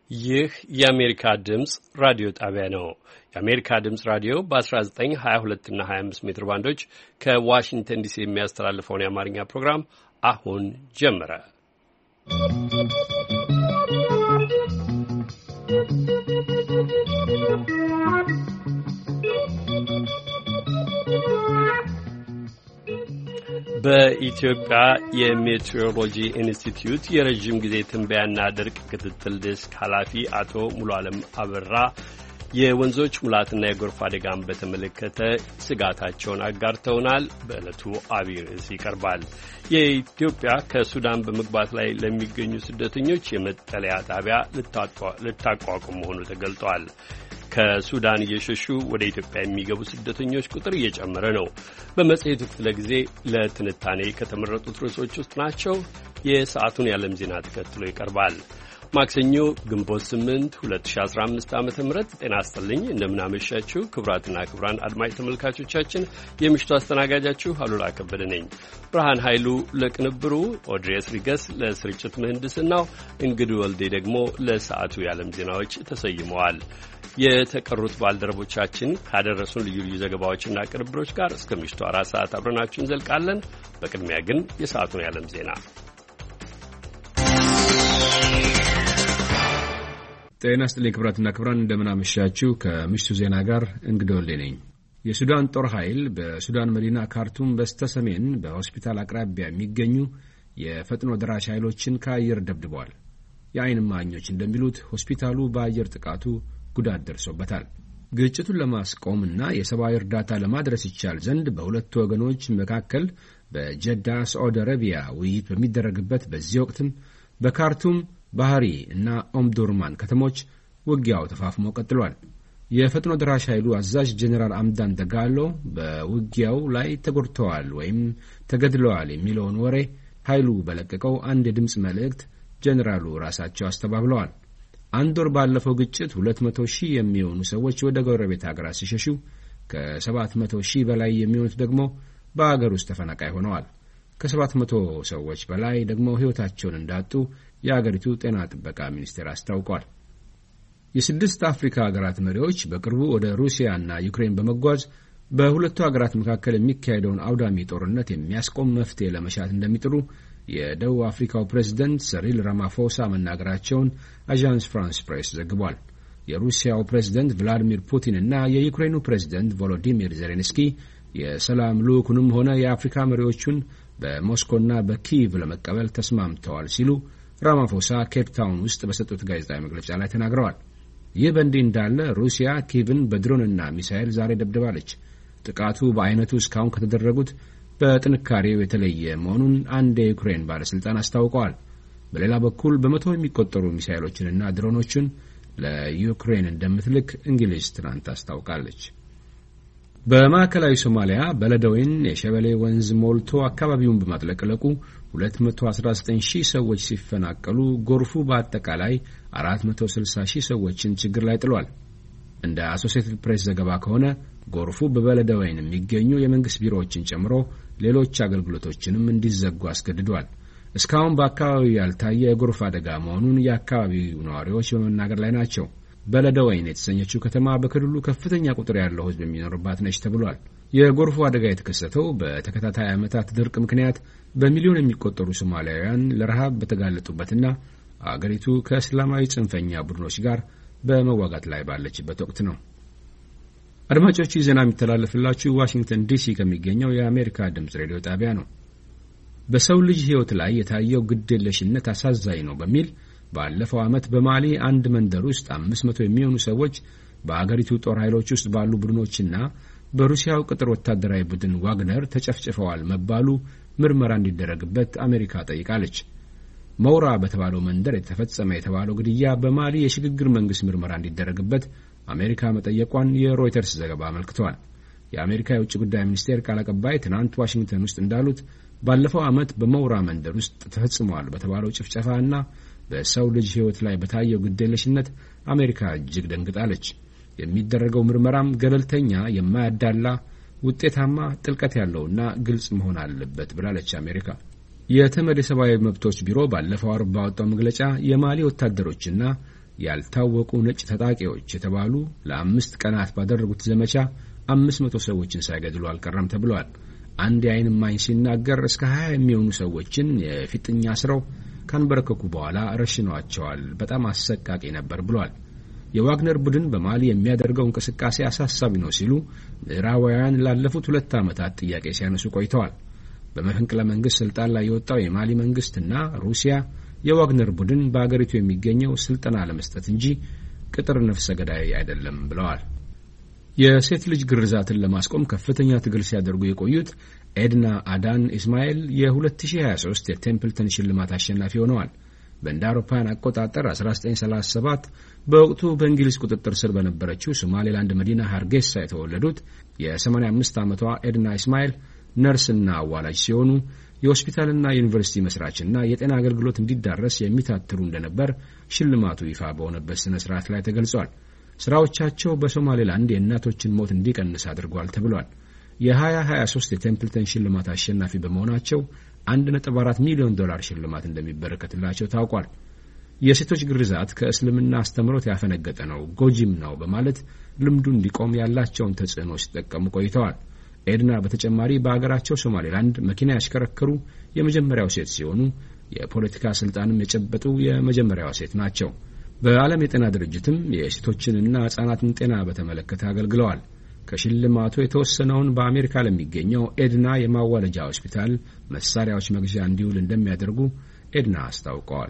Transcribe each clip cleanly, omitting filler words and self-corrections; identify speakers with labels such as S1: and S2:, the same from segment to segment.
S1: ይህ የአሜሪካ ድምጽ ራዲዮ ጣቢያ ነው። የአሜሪካ ድምጽ ራዲዮ በ19፣ 22 እና 25 ሜትር ባንዶች ከዋሽንግተን ዲሲ የሚያስተላልፈውን የአማርኛ ፕሮግራም አሁን ጀመረ። በኢትዮጵያ የሜትሮሎጂ ኢንስቲትዩት የረጅም ጊዜ ትንበያና ድርቅ ክትትል ዴስክ ኃላፊ አቶ ሙሉዓለም አበራ የወንዞች ሙላትና የጎርፍ አደጋን በተመለከተ ስጋታቸውን አጋርተውናል። በዕለቱ አብይ ርዕስ ይቀርባል። የኢትዮጵያ ከሱዳን በመግባት ላይ ለሚገኙ ስደተኞች የመጠለያ ጣቢያ ልታቋቁም መሆኑ ተገልጧል። ከሱዳን እየሸሹ ወደ ኢትዮጵያ የሚገቡ ስደተኞች ቁጥር እየጨመረ ነው። በመጽሔቱ ክፍለ ጊዜ ለትንታኔ ከተመረጡት ርዕሶች ውስጥ ናቸው። የሰዓቱን የዓለም ዜና ተከትሎ ይቀርባል። ማክሰኞ ግንቦት 8 2015 ዓ.ም ጤና ይስጥልኝ። እንደምናመሻችሁ ክቡራትና ክቡራን አድማጭ ተመልካቾቻችን፣ የምሽቱ አስተናጋጃችሁ አሉላ ከበደ ነኝ። ብርሃን ኃይሉ ለቅንብሩ፣ ኦድሬስ ሪገስ ለስርጭት ምህንድስናው፣ እንግዱ ወልዴ ደግሞ ለሰዓቱ የዓለም ዜናዎች ተሰይመዋል። የተቀሩት ባልደረቦቻችን ካደረሱን ልዩ ልዩ ዘገባዎችና ቅንብሮች ጋር እስከ ምሽቱ 4 ሰዓት አብረናችሁ እንዘልቃለን። በቅድሚያ ግን የሰዓቱን የዓለም ዜና።
S2: ጤና ይስጥልኝ ክቡራትና ክቡራን፣ እንደምናመሻችሁ። ከምሽቱ ዜና ጋር እንግዳ ወልዴ ነኝ። የሱዳን ጦር ኃይል በሱዳን መዲና ካርቱም በስተሰሜን በሆስፒታል አቅራቢያ የሚገኙ የፈጥኖ ደራሽ ኃይሎችን ከአየር ደብድበዋል። የዓይን እማኞች እንደሚሉት ሆስፒታሉ በአየር ጥቃቱ ጉዳት ደርሶበታል። ግጭቱን ለማስቆምና የሰብአዊ እርዳታ ለማድረስ ይቻል ዘንድ በሁለቱ ወገኖች መካከል በጀዳ ሳዑዲ አረቢያ ውይይት በሚደረግበት በዚህ ወቅትም በካርቱም ባህሪ እና ኦምዱርማን ከተሞች ውጊያው ተፋፍሞ ቀጥሏል። የፈጥኖ ደራሽ ኃይሉ አዛዥ ጄኔራል አምዳን ደጋሎ በውጊያው ላይ ተጎድተዋል ወይም ተገድለዋል የሚለውን ወሬ ኃይሉ በለቀቀው አንድ የድምፅ መልእክት ጄኔራሉ ራሳቸው አስተባብለዋል። አንድ ወር ባለፈው ግጭት 200,000 የሚሆኑ ሰዎች ወደ ጎረቤት ሀገራት ሲሸሹ ከ700,000 በላይ የሚሆኑት ደግሞ በአገር ውስጥ ተፈናቃይ ሆነዋል። ከ700 ሰዎች በላይ ደግሞ ሕይወታቸውን እንዳጡ የአገሪቱ ጤና ጥበቃ ሚኒስቴር አስታውቋል። የስድስት አፍሪካ ሀገራት መሪዎች በቅርቡ ወደ ሩሲያና ዩክሬን በመጓዝ በሁለቱ ሀገራት መካከል የሚካሄደውን አውዳሚ ጦርነት የሚያስቆም መፍትሄ ለመሻት እንደሚጥሩ የደቡብ አፍሪካው ፕሬዝደንት ሰሪል ራማፎሳ መናገራቸውን አዣንስ ፍራንስ ፕሬስ ዘግቧል። የሩሲያው ፕሬዝደንት ቭላዲሚር ፑቲን እና የዩክሬኑ ፕሬዝደንት ቮሎዲሚር ዜሌንስኪ የሰላም ልዑኩንም ሆነ የአፍሪካ መሪዎቹን በሞስኮና በኪቭ ለመቀበል ተስማምተዋል ሲሉ ራማፎሳ ኬፕ ታውን ውስጥ በሰጡት ጋዜጣዊ መግለጫ ላይ ተናግረዋል። ይህ በእንዲህ እንዳለ ሩሲያ ኪቭን በድሮንና ሚሳኤል ዛሬ ደብድባለች። ጥቃቱ በአይነቱ እስካሁን ከተደረጉት በጥንካሬው የተለየ መሆኑን አንድ የዩክሬን ባለሥልጣን አስታውቀዋል። በሌላ በኩል በመቶ የሚቆጠሩ ሚሳኤሎችንና ድሮኖችን ለዩክሬን እንደምትልክ እንግሊዝ ትናንት አስታውቃለች። በማዕከላዊ ሶማሊያ በለደወይን የሸበሌ ወንዝ ሞልቶ አካባቢውን በማጥለቅለቁ 219,000 ሰዎች ሲፈናቀሉ ጎርፉ በአጠቃላይ 460,000 ሰዎችን ችግር ላይ ጥሏል። እንደ አሶሲኤትድ ፕሬስ ዘገባ ከሆነ ጎርፉ በበለደወይን የሚገኙ የመንግስት ቢሮዎችን ጨምሮ ሌሎች አገልግሎቶችንም እንዲዘጉ አስገድዷል። እስካሁን በአካባቢው ያልታየ የጎርፍ አደጋ መሆኑን የአካባቢው ነዋሪዎች በመናገር ላይ ናቸው። በለደወይን የተሰኘችው ከተማ በክልሉ ከፍተኛ ቁጥር ያለው ሕዝብ የሚኖርባት ነች ተብሏል። የጎርፉ አደጋ የተከሰተው በተከታታይ ዓመታት ድርቅ ምክንያት በሚሊዮን የሚቆጠሩ ሶማሊያውያን ለረሃብ በተጋለጡበትና አገሪቱ ከእስላማዊ ጽንፈኛ ቡድኖች ጋር በመዋጋት ላይ ባለችበት ወቅት ነው። አድማጮች፣ ዜና የሚተላለፍላችሁ ዋሽንግተን ዲሲ ከሚገኘው የአሜሪካ ድምፅ ሬዲዮ ጣቢያ ነው። በሰው ልጅ ሕይወት ላይ የታየው ግድየለሽነት አሳዛኝ ነው በሚል ባለፈው ዓመት በማሊ አንድ መንደር ውስጥ 500 የሚሆኑ ሰዎች በአገሪቱ ጦር ኃይሎች ውስጥ ባሉ ቡድኖችና በሩሲያው ቅጥር ወታደራዊ ቡድን ዋግነር ተጨፍጭፈዋል መባሉ ምርመራ እንዲደረግበት አሜሪካ ጠይቃለች። መውራ በተባለው መንደር የተፈጸመ የተባለው ግድያ በማሊ የሽግግር መንግስት ምርመራ እንዲደረግበት አሜሪካ መጠየቋን የሮይተርስ ዘገባ አመልክቷል። የአሜሪካ የውጭ ጉዳይ ሚኒስቴር ቃል አቀባይ ትናንት ዋሽንግተን ውስጥ እንዳሉት ባለፈው ዓመት በመውራ መንደር ውስጥ ተፈጽመዋል በተባለው ጭፍጨፋና በሰው ልጅ ሕይወት ላይ በታየው ግዴለሽነት አሜሪካ እጅግ ደንግጣለች። የሚደረገው ምርመራም ገለልተኛ፣ የማያዳላ፣ ውጤታማ፣ ጥልቀት ያለውና ግልጽ መሆን አለበት ብላለች አሜሪካ። የተመድ የሰብአዊ መብቶች ቢሮ ባለፈው አርብ ባወጣው መግለጫ የማሊ ወታደሮችና ያልታወቁ ነጭ ታጣቂዎች የተባሉ ለ5 ቀናት ባደረጉት ዘመቻ 500 ሰዎችን ሳይገድሉ አልቀረም ተብሏል። አንድ የዓይን እማኝ ሲናገር እስከ 20 የሚሆኑ ሰዎችን የፊጥኛ አስረው ካንበረከኩ በኋላ ረሽነዋቸዋል። በጣም አሰቃቂ ነበር ብሏል። የዋግነር ቡድን በማሊ የሚያደርገው እንቅስቃሴ አሳሳቢ ነው ሲሉ ምዕራባውያን ላለፉት 2 ዓመታት ጥያቄ ሲያነሱ ቆይተዋል። በመፈንቅለ መንግስት ስልጣን ላይ የወጣው የማሊ መንግስትና ሩሲያ የዋግነር ቡድን በአገሪቱ የሚገኘው ስልጠና ለመስጠት እንጂ ቅጥር ነፍሰ ገዳይ አይደለም ብለዋል። የሴት ልጅ ግርዛትን ለማስቆም ከፍተኛ ትግል ሲያደርጉ የቆዩት ኤድና አዳን ኢስማኤል የ2023 የቴምፕልተን ሽልማት አሸናፊ ሆነዋል። በእንደ አውሮፓውያን አቆጣጠር 1937 በወቅቱ በእንግሊዝ ቁጥጥር ስር በነበረችው ሶማሌላንድ መዲና ሃርጌሳ የተወለዱት የ85 ዓመቷ ኤድና ኢስማኤል ነርስና አዋላጅ ሲሆኑ የሆስፒታልና ዩኒቨርሲቲ መስራችና የጤና አገልግሎት እንዲዳረስ የሚታትሩ እንደነበር ሽልማቱ ይፋ በሆነበት ስነ ስርዓት ላይ ተገልጿል። ስራዎቻቸው በሶማሌላንድ የእናቶችን ሞት እንዲቀንስ አድርጓል ተብሏል። የ2023 የቴምፕልተን ሽልማት አሸናፊ በመሆናቸው $1.4 ሚሊዮን ሽልማት እንደሚበረከትላቸው ታውቋል። የሴቶች ግርዛት ከእስልምና አስተምሮት ያፈነገጠ ነው፣ ጎጂም ነው በማለት ልምዱ እንዲቆም ያላቸውን ተጽዕኖ ሲጠቀሙ ቆይተዋል። ኤድና በተጨማሪ በአገራቸው ሶማሌላንድ መኪና ያሽከረከሩ የመጀመሪያው ሴት ሲሆኑ የፖለቲካ ስልጣንም የጨበጡ የመጀመሪያዋ ሴት ናቸው። በዓለም የጤና ድርጅትም የሴቶችንና ሕፃናትን ጤና በተመለከተ አገልግለዋል። ከሽልማቱ የተወሰነውን በአሜሪካ ለሚገኘው ኤድና የማዋለጃ ሆስፒታል መሳሪያዎች መግዣ እንዲውል እንደሚያደርጉ ኤድና አስታውቀዋል።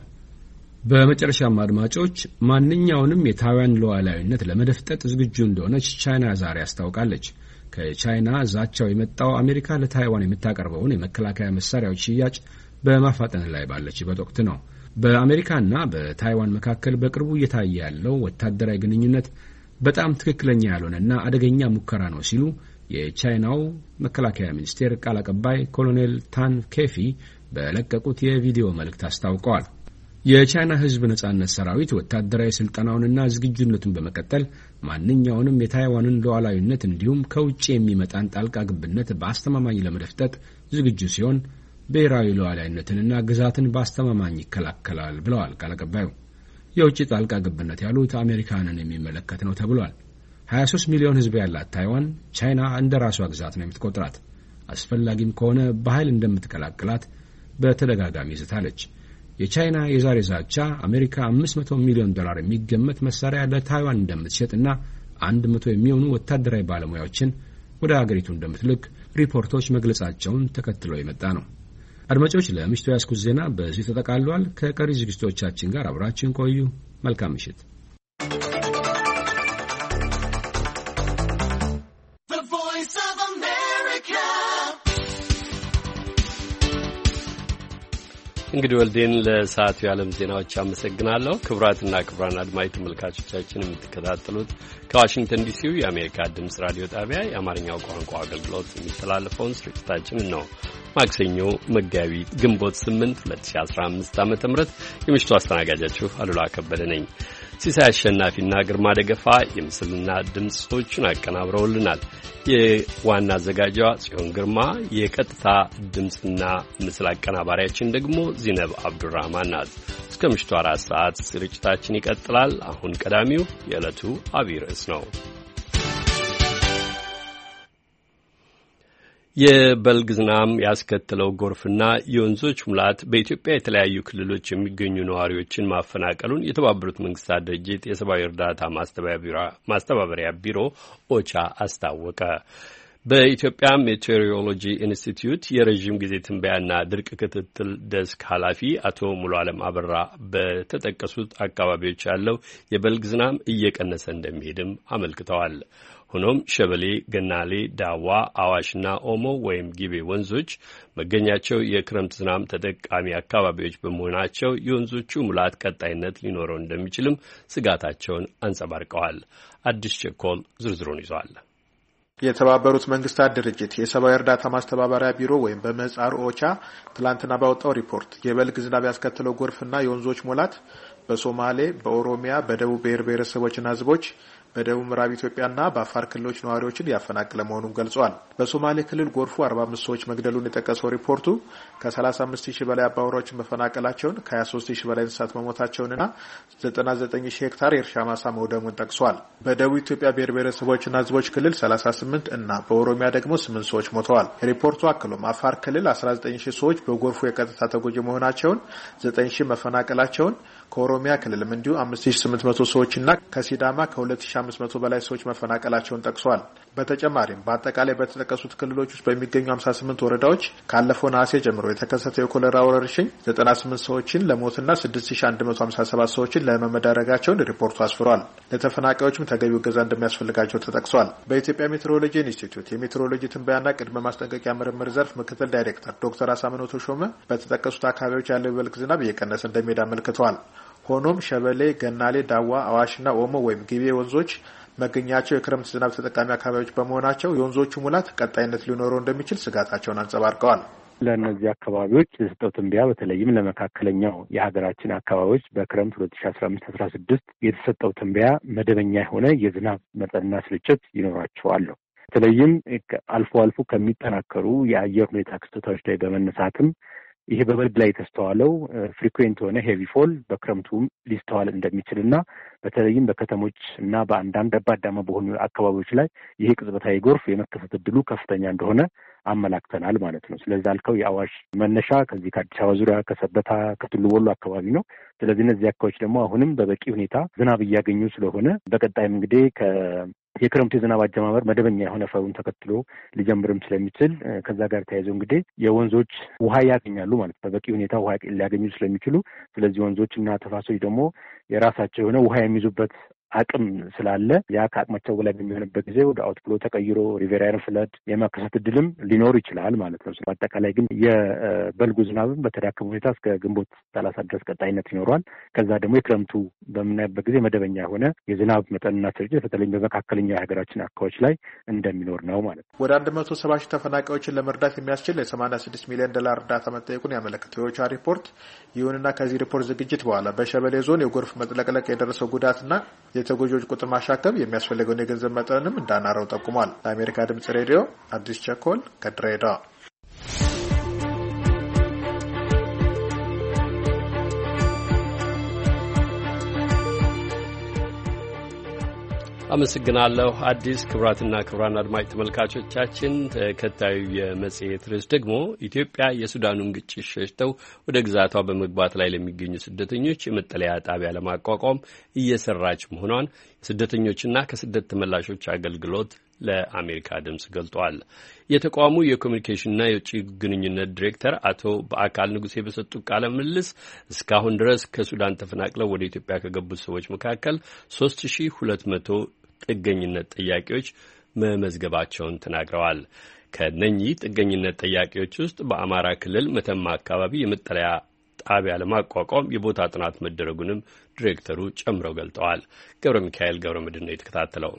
S2: በመጨረሻም አድማጮች፣ ማንኛውንም የታይዋን ሉዓላዊነት ለመደፍጠጥ ዝግጁ እንደሆነች ቻይና ዛሬ አስታውቃለች። ከቻይና ዛቻው የመጣው አሜሪካ ለታይዋን የምታቀርበውን የመከላከያ መሳሪያዎች ሽያጭ በማፋጠን ላይ ባለችበት ወቅት ነው። በአሜሪካና በታይዋን መካከል በቅርቡ እየታየ ያለው ወታደራዊ ግንኙነት በጣም ትክክለኛ ያልሆነና አደገኛ ሙከራ ነው ሲሉ የቻይናው መከላከያ ሚኒስቴር ቃል አቀባይ ኮሎኔል ታን ኬፊ በለቀቁት የቪዲዮ መልእክት አስታውቀዋል። የቻይና ሕዝብ ነጻነት ሰራዊት ወታደራዊ ስልጠናውንና ዝግጁነቱን በመቀጠል ማንኛውንም የታይዋንን ሉዓላዊነት እንዲሁም ከውጭ የሚመጣን ጣልቃ ግብነት በአስተማማኝ ለመደፍጠጥ ዝግጁ ሲሆን ብሔራዊ ሉዓላዊነትንና ግዛትን በአስተማማኝ ይከላከላል ብለዋል ቃል አቀባዩ። የውጭ ጣልቃ ግብነት ያሉት አሜሪካንን የሚመለከት ነው ተብሏል። 23 ሚሊዮን ሕዝብ ያላት ታይዋን ቻይና እንደ ራሷ ግዛት ነው የምትቆጥራት። አስፈላጊም ከሆነ በኃይል እንደምትቀላቅላት በተደጋጋሚ ዝታለች። የቻይና የዛሬ ዛቻ አሜሪካ $500 ሚሊዮን የሚገመት መሳሪያ ለታይዋን እንደምትሸጥና 100 የሚሆኑ ወታደራዊ ባለሙያዎችን ወደ አገሪቱ እንደምትልክ ሪፖርቶች መግለጻቸውን ተከትሎ የመጣ ነው። አድማጮች፣ ለምሽቱ ያስኩት ዜና በዚህ ተጠቃልሏል። ከቀሪ ዝግጅቶቻችን ጋር አብራችን ቆዩ። መልካም ምሽት።
S1: እንግዲህ ወልዴን ለሰዓቱ የዓለም ዜናዎች አመሰግናለሁ። ክቡራትና ክቡራን አድማጭ ተመልካቾቻችን የምትከታተሉት ከዋሽንግተን ዲሲው የአሜሪካ ድምፅ ራዲዮ ጣቢያ የአማርኛው ቋንቋ አገልግሎት የሚተላለፈውን ስርጭታችንን ነው። ማክሰኞ መጋቢት ግንቦት 8 2015 ዓ.ም የምሽቱ አስተናጋጃችሁ አሉላ ከበደ ነኝ። ሲሳይ አሸናፊና ግርማ ደገፋ የምስልና ድምጾቹን አቀናብረውልናል። የዋና አዘጋጇ ጽዮን ግርማ፣ የቀጥታ ድምጽና ምስል አቀናባሪያችን ደግሞ ዚነብ አብዱራህማን ናት። እስከ ምሽቱ 4 ሰዓት ስርጭታችን ይቀጥላል። አሁን ቀዳሚው የዕለቱ አብይ ርዕስ ነው። የበልግ ዝናብ ያስከተለው ጎርፍና የወንዞች ሙላት በኢትዮጵያ የተለያዩ ክልሎች የሚገኙ ነዋሪዎችን ማፈናቀሉን የተባበሩት መንግስታት ድርጅት የሰብአዊ እርዳታ ማስተባበሪያ ቢሮ ኦቻ አስታወቀ። በኢትዮጵያ ሜቴዎሮሎጂ ኢንስቲትዩት የረዥም ጊዜ ትንበያና ድርቅ ክትትል ደስክ ኃላፊ አቶ ሙሉ ዓለም አበራ በተጠቀሱት አካባቢዎች ያለው የበልግ ዝናብ እየቀነሰ እንደሚሄድም አመልክተዋል። ሆኖም ሸበሌ፣ ገናሌ፣ ዳዋ፣ አዋሽና ኦሞ ወይም ጊቤ ወንዞች መገኛቸው የክረምት ዝናብ ተጠቃሚ አካባቢዎች በመሆናቸው የወንዞቹ ሙላት ቀጣይነት ሊኖረው እንደሚችልም ስጋታቸውን አንጸባርቀዋል። አዲስ ቸኮል ዝርዝሩን ይዟል።
S3: የተባበሩት መንግስታት ድርጅት የሰብአዊ እርዳታ ማስተባበሪያ ቢሮ ወይም በምህጻሩ ኦቻ ትላንትና ባወጣው ሪፖርት የበልግ ዝናብ ያስከተለው ጎርፍና የወንዞች ሙላት በሶማሌ፣ በኦሮሚያ፣ በደቡብ ብሔረሰቦችና ህዝቦች በደቡብ ምዕራብ ኢትዮጵያና በአፋር ክልሎች ነዋሪዎችን ያፈናቀለ መሆኑን ገልጿል። በሶማሌ ክልል ጎርፉ 45 ሰዎች መግደሉን የጠቀሰው ሪፖርቱ ከ35000 በላይ አባወራዎችን መፈናቀላቸውን፣ ከ23000 በላይ እንስሳት መሞታቸውንና 99000 ሄክታር የእርሻ ማሳ መውደሙን ጠቅሷል። በደቡብ ኢትዮጵያ ብሔረሰቦችና ህዝቦች ክልል 38 እና በኦሮሚያ ደግሞ 8 ሰዎች ሞተዋል። ሪፖርቱ አክሎም አፋር ክልል 19000 ሰዎች በጎርፉ የቀጥታ ተጎጂ መሆናቸውን፣ 9000 መፈናቀላቸውን፣ ከኦሮሚያ ክልልም እንዲሁ 5800 ሰዎችና ከሲዳማ ከ2500 በላይ ሰዎች መፈናቀላቸውን ጠቅሷል። በተጨማሪም በአጠቃላይ በተጠቀሱት ክልሎች ውስጥ በሚገኙ 58 ወረዳዎች ካለፈው ነሐሴ ጀምሮ የተከሰተው የኮሌራ ወረርሽኝ 98 ሰዎችን ለሞትና 6157 ሰዎችን ለመመዳረጋቸውን ሪፖርቱ አስፍሯል። ለተፈናቃዮችም ተገቢው እገዛ እንደሚያስፈልጋቸው ተጠቅሷል። በኢትዮጵያ ሜትሮሎጂ ኢንስቲትዩት የሜትሮሎጂ ትንበያና ቅድመ ማስጠንቀቂያ ምርምር ዘርፍ ምክትል ዳይሬክተር ዶክተር አሳምነው ተሾመ በተጠቀሱት አካባቢዎች ያለው የበልግ ዝናብ እየቀነሰ እንደሚሄድ አመልክተዋል። ሆኖም ሸበሌ፣ ገናሌ፣ ዳዋ፣ አዋሽና ኦሞ ወይም ጊቤ ወንዞች መገኛቸው የክረምት ዝናብ ተጠቃሚ አካባቢዎች በመሆናቸው የወንዞቹ ሙላት ቀጣይነት ሊኖረው እንደሚችል ስጋታቸውን አንጸባርቀዋል።
S4: ለእነዚህ አካባቢዎች የተሰጠው ትንበያ በተለይም ለመካከለኛው የሀገራችን አካባቢዎች በክረምት 2015-16 የተሰጠው ትንበያ መደበኛ የሆነ የዝናብ መጠንና ስርጭት ይኖራቸዋል። በተለይም አልፎ አልፎ ከሚጠናከሩ የአየር ሁኔታ ክስተቶች ላይ በመነሳትም ይሄ በበልግ ላይ የተስተዋለው ፍሪኩዌንት የሆነ ሄቪ ፎል በክረምቱም ሊስተዋል እንደሚችልና በተለይም በከተሞች እና በአንዳንድ ረባዳማ በሆኑ አካባቢዎች ላይ ይሄ ቅጽበታዊ ጎርፍ የመከሰት እድሉ ከፍተኛ እንደሆነ አመላክተናል ማለት ነው። ስለዚህ አልከው የአዋሽ መነሻ ከዚህ ከአዲስ አበባ ዙሪያ ከሰበታ ከቱሉ ቦሎ አካባቢ ነው። ስለዚህ እነዚህ አካባቢዎች ደግሞ አሁንም በበቂ ሁኔታ ዝናብ እያገኙ ስለሆነ በቀጣይም እንግዲህ የክረምቱ የዝናብ አጀማመር መደበኛ የሆነ ፈሩን ተከትሎ ሊጀምርም ስለሚችል ከዛ ጋር ተያይዞ እንግዲህ የወንዞች ውሃ ያገኛሉ ማለት በበቂ ሁኔታ ውሃ ሊያገኙ ስለሚችሉ ስለዚህ ወንዞችና ተፋሰሶች ደግሞ የራሳቸው የሆነ ውሃ የሚይዙበት አቅም ስላለ ያ ከአቅማቸው በላይ በሚሆንበት ጊዜ ወደ አውትፍሎ ተቀይሮ ሪቨራይን ፍለድ የመከሰት እድልም ሊኖር ይችላል ማለት ነው። በአጠቃላይ ግን የበልጉ ዝናብም በተዳከመ ሁኔታ እስከ ግንቦት 30 ድረስ ቀጣይነት ይኖረዋል። ከዛ ደግሞ የክረምቱ በምናይበት ጊዜ መደበኛ የሆነ የዝናብ መጠንና ስርጭት በተለይም በመካከለኛ የሀገራችን አካባቢዎች ላይ እንደሚኖር ነው ማለት ነው።
S3: ወደ 170 ሺህ ተፈናቃዮችን ለመርዳት የሚያስችል የ86 ሚሊዮን ዶላር እርዳታ መጠየቁን ያመለክተው የኦቻ ሪፖርት፣ ይሁንና ከዚህ ሪፖርት ዝግጅት በኋላ በሸበሌ ዞን የጎርፍ መጥለቅለቅ የደረሰው ጉዳትና የተጎጂዎች ቁጥር ማሻከብ የሚያስፈልገውን የገንዘብ መጠንም እንዳናረው ጠቁሟል። ለአሜሪካ ድምጽ ሬዲዮ አዲስ ቸኮል ከድሬዳዋ።
S1: አመሰግናለሁ አዲስ። ክቡራትና ክቡራን አድማጭ ተመልካቾቻችን ተከታዩ የመጽሔት ርዕስ ደግሞ ኢትዮጵያ የሱዳኑን ግጭት ሸሽተው ወደ ግዛቷ በመግባት ላይ ለሚገኙ ስደተኞች የመጠለያ ጣቢያ ለማቋቋም እየሰራች መሆኗን የስደተኞችና ከስደት ተመላሾች አገልግሎት ለአሜሪካ ድምጽ ገልጧል። የተቋሙ የኮሚኒኬሽንና የውጭ ግንኙነት ዲሬክተር አቶ በአካል ንጉሴ በሰጡት ቃለ ምልልስ እስካሁን ድረስ ከሱዳን ተፈናቅለው ወደ ኢትዮጵያ ከገቡት ሰዎች መካከል 3200 ጥገኝነት ጠያቂዎች መመዝገባቸውን ተናግረዋል። ከነኚህ ጥገኝነት ጠያቂዎች ውስጥ በአማራ ክልል መተማ አካባቢ የመጠለያ ጣቢያ ለማቋቋም የቦታ ጥናት መደረጉንም ዲሬክተሩ ጨምረው ገልጠዋል። ገብረ ሚካኤል ገብረ መድኅን ነው የተከታተለው።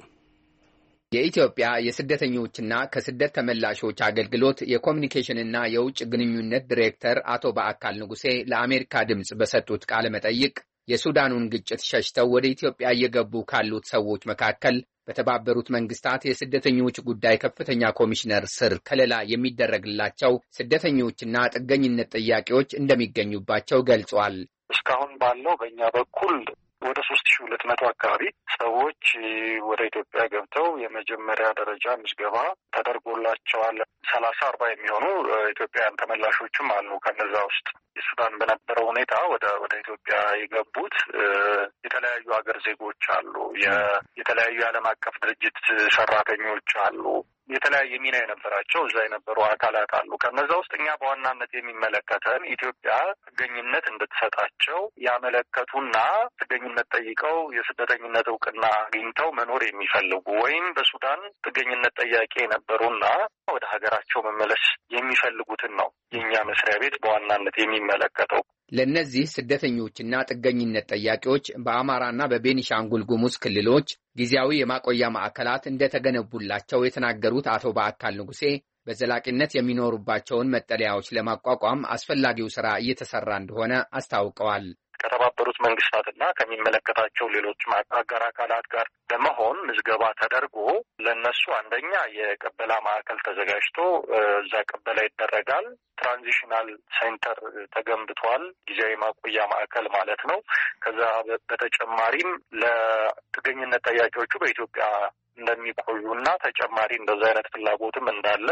S5: የኢትዮጵያ የስደተኞችና ከስደት ተመላሾች አገልግሎት የኮሚኒኬሽንና የውጭ ግንኙነት ዲሬክተር አቶ በአካል ንጉሴ ለአሜሪካ ድምጽ በሰጡት ቃለ መጠይቅ የሱዳኑን ግጭት ሸሽተው ወደ ኢትዮጵያ እየገቡ ካሉት ሰዎች መካከል በተባበሩት መንግስታት የስደተኞች ጉዳይ ከፍተኛ ኮሚሽነር ስር ከለላ የሚደረግላቸው ስደተኞችና ጥገኝነት ጥያቄዎች እንደሚገኙባቸው ገልጿል።
S6: እስካሁን ባለው በእኛ በኩል ወደ 3200 አካባቢ ሰዎች ወደ ኢትዮጵያ ገብተው የመጀመሪያ ደረጃ ምዝገባ ተደርጎላቸዋል። 30-40 የሚሆኑ ኢትዮጵያውያን ተመላሾችም አሉ። ከነዛ ውስጥ የሱዳን በነበረው ሁኔታ ወደ ኢትዮጵያ የገቡት የተለያዩ ሀገር ዜጎች አሉ። የተለያዩ የዓለም አቀፍ ድርጅት ሰራተኞች አሉ። የተለያየ ሚና የነበራቸው እዛ የነበሩ አካላት አሉ። ከነዛ ውስጥ እኛ በዋናነት የሚመለከተን ኢትዮጵያ ጥገኝነት እንድትሰጣቸው ያመለከቱና ጥገኝነት ጠይቀው የስደተኝነት እውቅና አግኝተው መኖር የሚፈልጉ ወይም በሱዳን ጥገኝነት ጠያቂ የነበሩና ወደ ሀገራቸው መመለስ የሚፈልጉትን ነው የእኛ መስሪያ ቤት በዋናነት የሚመለከተው።
S5: ለእነዚህ ስደተኞችና ጥገኝነት ጠያቂዎች በአማራና በቤኒሻንጉል ጉሙዝ ክልሎች ጊዜያዊ የማቆያ ማዕከላት እንደተገነቡላቸው የተናገሩት አቶ በአካል ንጉሴ በዘላቂነት የሚኖሩባቸውን መጠለያዎች ለማቋቋም አስፈላጊው ስራ እየተሰራ እንደሆነ አስታውቀዋል።
S6: ከተባበሩት መንግስታትና ከሚመለከታቸው ሌሎች አጋር አካላት ጋር በመሆን ምዝገባ ተደርጎ ለነሱ አንደኛ የቀበላ ማዕከል ተዘጋጅቶ እዛ ቀበላ ይደረጋል። ትራንዚሽናል ሴንተር ተገንብቷል፣ ጊዜያዊ ማቆያ ማዕከል ማለት ነው። ከዛ በተጨማሪም ለጥገኝነት ጠያቂዎቹ በኢትዮጵያ እንደሚቆዩና ተጨማሪ እንደዛ አይነት ፍላጎትም እንዳለ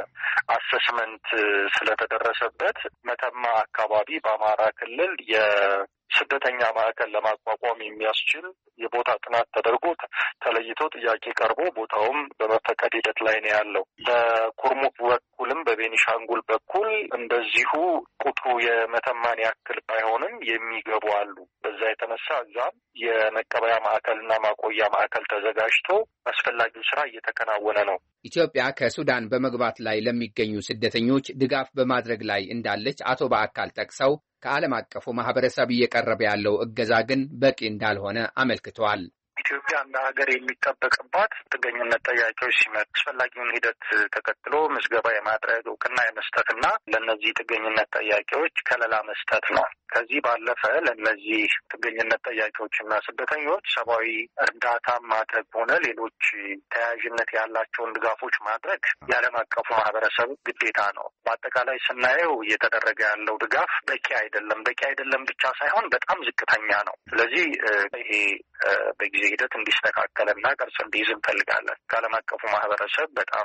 S6: በአሰስመንት ስለተደረሰበት መተማ አካባቢ በአማራ ክልል የስደተኛ ማዕከል ለማቋቋም የሚያስችል የቦታ ጥናት ተደርጎ ተለይቶ ጥያቄ ቀርቦ ቦታውም በመፈቀድ ሂደት ላይ ነው ያለው። በኩርሙክ በኩልም በቤኒሻንጉል በኩል እንደዚሁ ቁጥሩ የመተማን ያክል ባይሆንም የሚገቡ አሉ። በዛ የተነሳ እዛም የመቀበያ ማዕከልና ማቆያ ማዕከል ተዘጋጅቶ አስፈላጊው ስራ እየተከናወነ ነው።
S5: ኢትዮጵያ ከሱዳን በመግባት ላይ ለሚገኙ ስደተኞች ድጋፍ በማድረግ ላይ እንዳለች አቶ በአካል ጠቅሰው ከዓለም አቀፉ ማህበረሰብ እየቀረበ ያለው እገዛ ግን በቂ እንዳልሆነ አመልክተዋል።
S6: ኢትዮጵያ እንደ ሀገር የሚጠበቅባት ጥገኝነት ጠያቂዎች ሲመጡ አስፈላጊውን ሂደት ተከትሎ ምዝገባ የማድረግ እውቅና የመስጠትና ለእነዚህ ጥገኝነት ጠያቂዎች ከለላ መስጠት ነው። ከዚህ ባለፈ ለእነዚህ ጥገኝነት ጠያቂዎችና ስደተኞች ሰብአዊ እርዳታ ማድረግ ሆነ ሌሎች ተያያዥነት ያላቸውን ድጋፎች ማድረግ የዓለም አቀፉ ማህበረሰብ ግዴታ ነው። በአጠቃላይ ስናየው እየተደረገ ያለው ድጋፍ በቂ አይደለም። በቂ አይደለም ብቻ ሳይሆን በጣም ዝቅተኛ ነው። ስለዚህ ይሄ በጊዜ ሂደት እንዲስተካከልና ቅርጽ እንዲይዝ እንፈልጋለን። ከዓለም አቀፉ ማህበረሰብ በጣም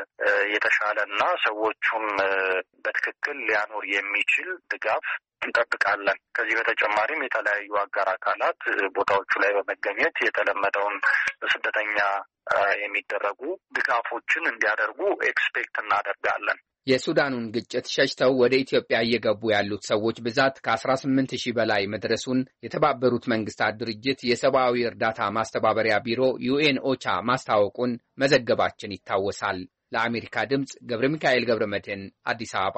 S6: የተሻለና ሰዎቹን በትክክል ሊያኖር የሚችል ድጋፍ እንጠብቃለን። ከዚህ በተጨማሪም የተለያዩ አጋር አካላት ቦታዎቹ ላይ በመገኘት የተለመደውን ስደተኛ የሚደረጉ ድጋፎችን እንዲያደርጉ ኤክስፔክት እናደርጋለን።
S5: የሱዳኑን ግጭት ሸሽተው ወደ ኢትዮጵያ እየገቡ ያሉት ሰዎች ብዛት ከ18,000 በላይ መድረሱን የተባበሩት መንግስታት ድርጅት የሰብአዊ እርዳታ ማስተባበሪያ ቢሮ ዩኤን ኦቻ ማስታወቁን መዘገባችን ይታወሳል። ለአሜሪካ ድምፅ ገብረ ሚካኤል ገብረ መድህን አዲስ አበባ።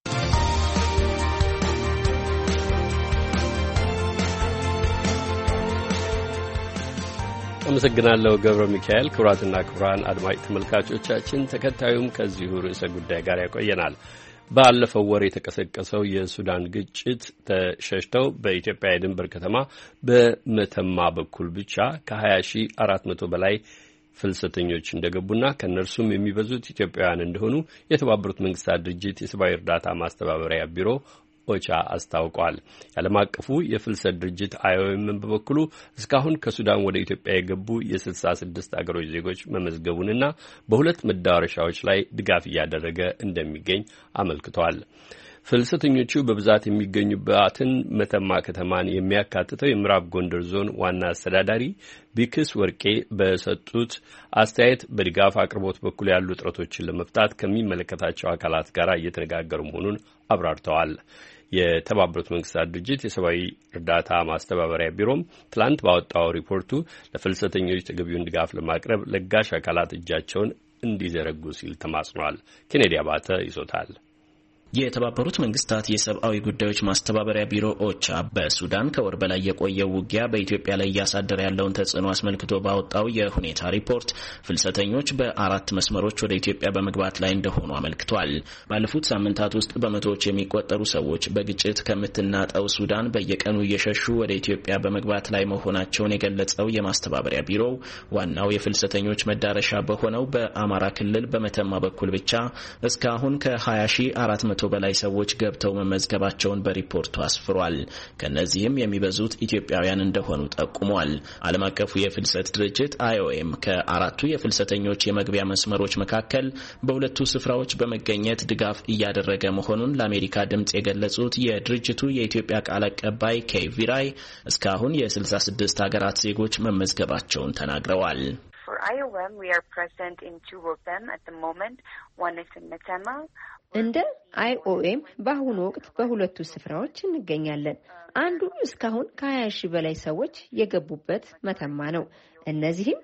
S1: አመሰግናለሁ ገብረ ሚካኤል። ክቡራትና ክቡራን አድማጭ ተመልካቾቻችን ተከታዩም ከዚሁ ርዕሰ ጉዳይ ጋር ያቆየናል። ባለፈው ወር የተቀሰቀሰው የሱዳን ግጭት ተሸሽተው በኢትዮጵያ የድንበር ከተማ በመተማ በኩል ብቻ ከ20,400 በላይ ፍልሰተኞች እንደገቡና ከእነርሱም የሚበዙት ኢትዮጵያውያን እንደሆኑ የተባበሩት መንግስታት ድርጅት የሰብአዊ እርዳታ ማስተባበሪያ ቢሮ ኦቻ አስታውቋል። የዓለም አቀፉ የፍልሰት ድርጅት አይኦኤም በበኩሉ እስካሁን ከሱዳን ወደ ኢትዮጵያ የገቡ የ66 አገሮች ዜጎች መመዝገቡንና በሁለት መዳረሻዎች ላይ ድጋፍ እያደረገ እንደሚገኝ አመልክቷል። ፍልሰተኞቹ በብዛት የሚገኙባትን መተማ ከተማን የሚያካትተው የምዕራብ ጎንደር ዞን ዋና አስተዳዳሪ ቢክስ ወርቄ በሰጡት አስተያየት በድጋፍ አቅርቦት በኩል ያሉ እጥረቶችን ለመፍታት ከሚመለከታቸው አካላት ጋር እየተነጋገሩ መሆኑን አብራርተዋል። የተባበሩት መንግስታት ድርጅት የሰብአዊ እርዳታ ማስተባበሪያ ቢሮም ትላንት ባወጣው ሪፖርቱ ለፍልሰተኞች ተገቢውን ድጋፍ ለማቅረብ ለጋሽ አካላት እጃቸውን እንዲዘረጉ ሲል ተማጽኗል። ኬኔዲ አባተ ይዞታል።
S7: የተባበሩት መንግስታት የሰብአዊ ጉዳዮች ማስተባበሪያ ቢሮ ኦቻ በሱዳን ከወር በላይ የቆየው ውጊያ በኢትዮጵያ ላይ እያሳደረ ያለውን ተጽዕኖ አስመልክቶ ባወጣው የሁኔታ ሪፖርት ፍልሰተኞች በ4 መስመሮች ወደ ኢትዮጵያ በመግባት ላይ እንደሆኑ አመልክቷል። ባለፉት ሳምንታት ውስጥ በመቶዎች የሚቆጠሩ ሰዎች በግጭት ከምትናጠው ሱዳን በየቀኑ እየሸሹ ወደ ኢትዮጵያ በመግባት ላይ መሆናቸውን የገለጸው የማስተባበሪያ ቢሮው ዋናው የፍልሰተኞች መዳረሻ በሆነው በአማራ ክልል በመተማ በኩል ብቻ እስካሁን ከ20,400 በላይ ሰዎች ገብተው መመዝገባቸውን በሪፖርቱ አስፍሯል። ከነዚህም የሚበዙት ኢትዮጵያውያን እንደሆኑ ጠቁሟል። ዓለም አቀፉ የፍልሰት ድርጅት አይኦኤም ከአራቱ የፍልሰተኞች የመግቢያ መስመሮች መካከል በሁለቱ ስፍራዎች በመገኘት ድጋፍ እያደረገ መሆኑን ለአሜሪካ ድምጽ የገለጹት የድርጅቱ የኢትዮጵያ ቃል አቀባይ ኬቪራይ እስካሁን የ66 ሀገራት ዜጎች መመዝገባቸውን ተናግረዋል።
S8: For IOM, we are present in 2 of them at the moment. One is in Metema.
S9: እንደ አይኦኤም በአሁኑ ወቅት በሁለቱ ስፍራዎች እንገኛለን። አንዱ እስካሁን ከ20,000 በላይ ሰዎች የገቡበት መተማ ነው። እነዚህም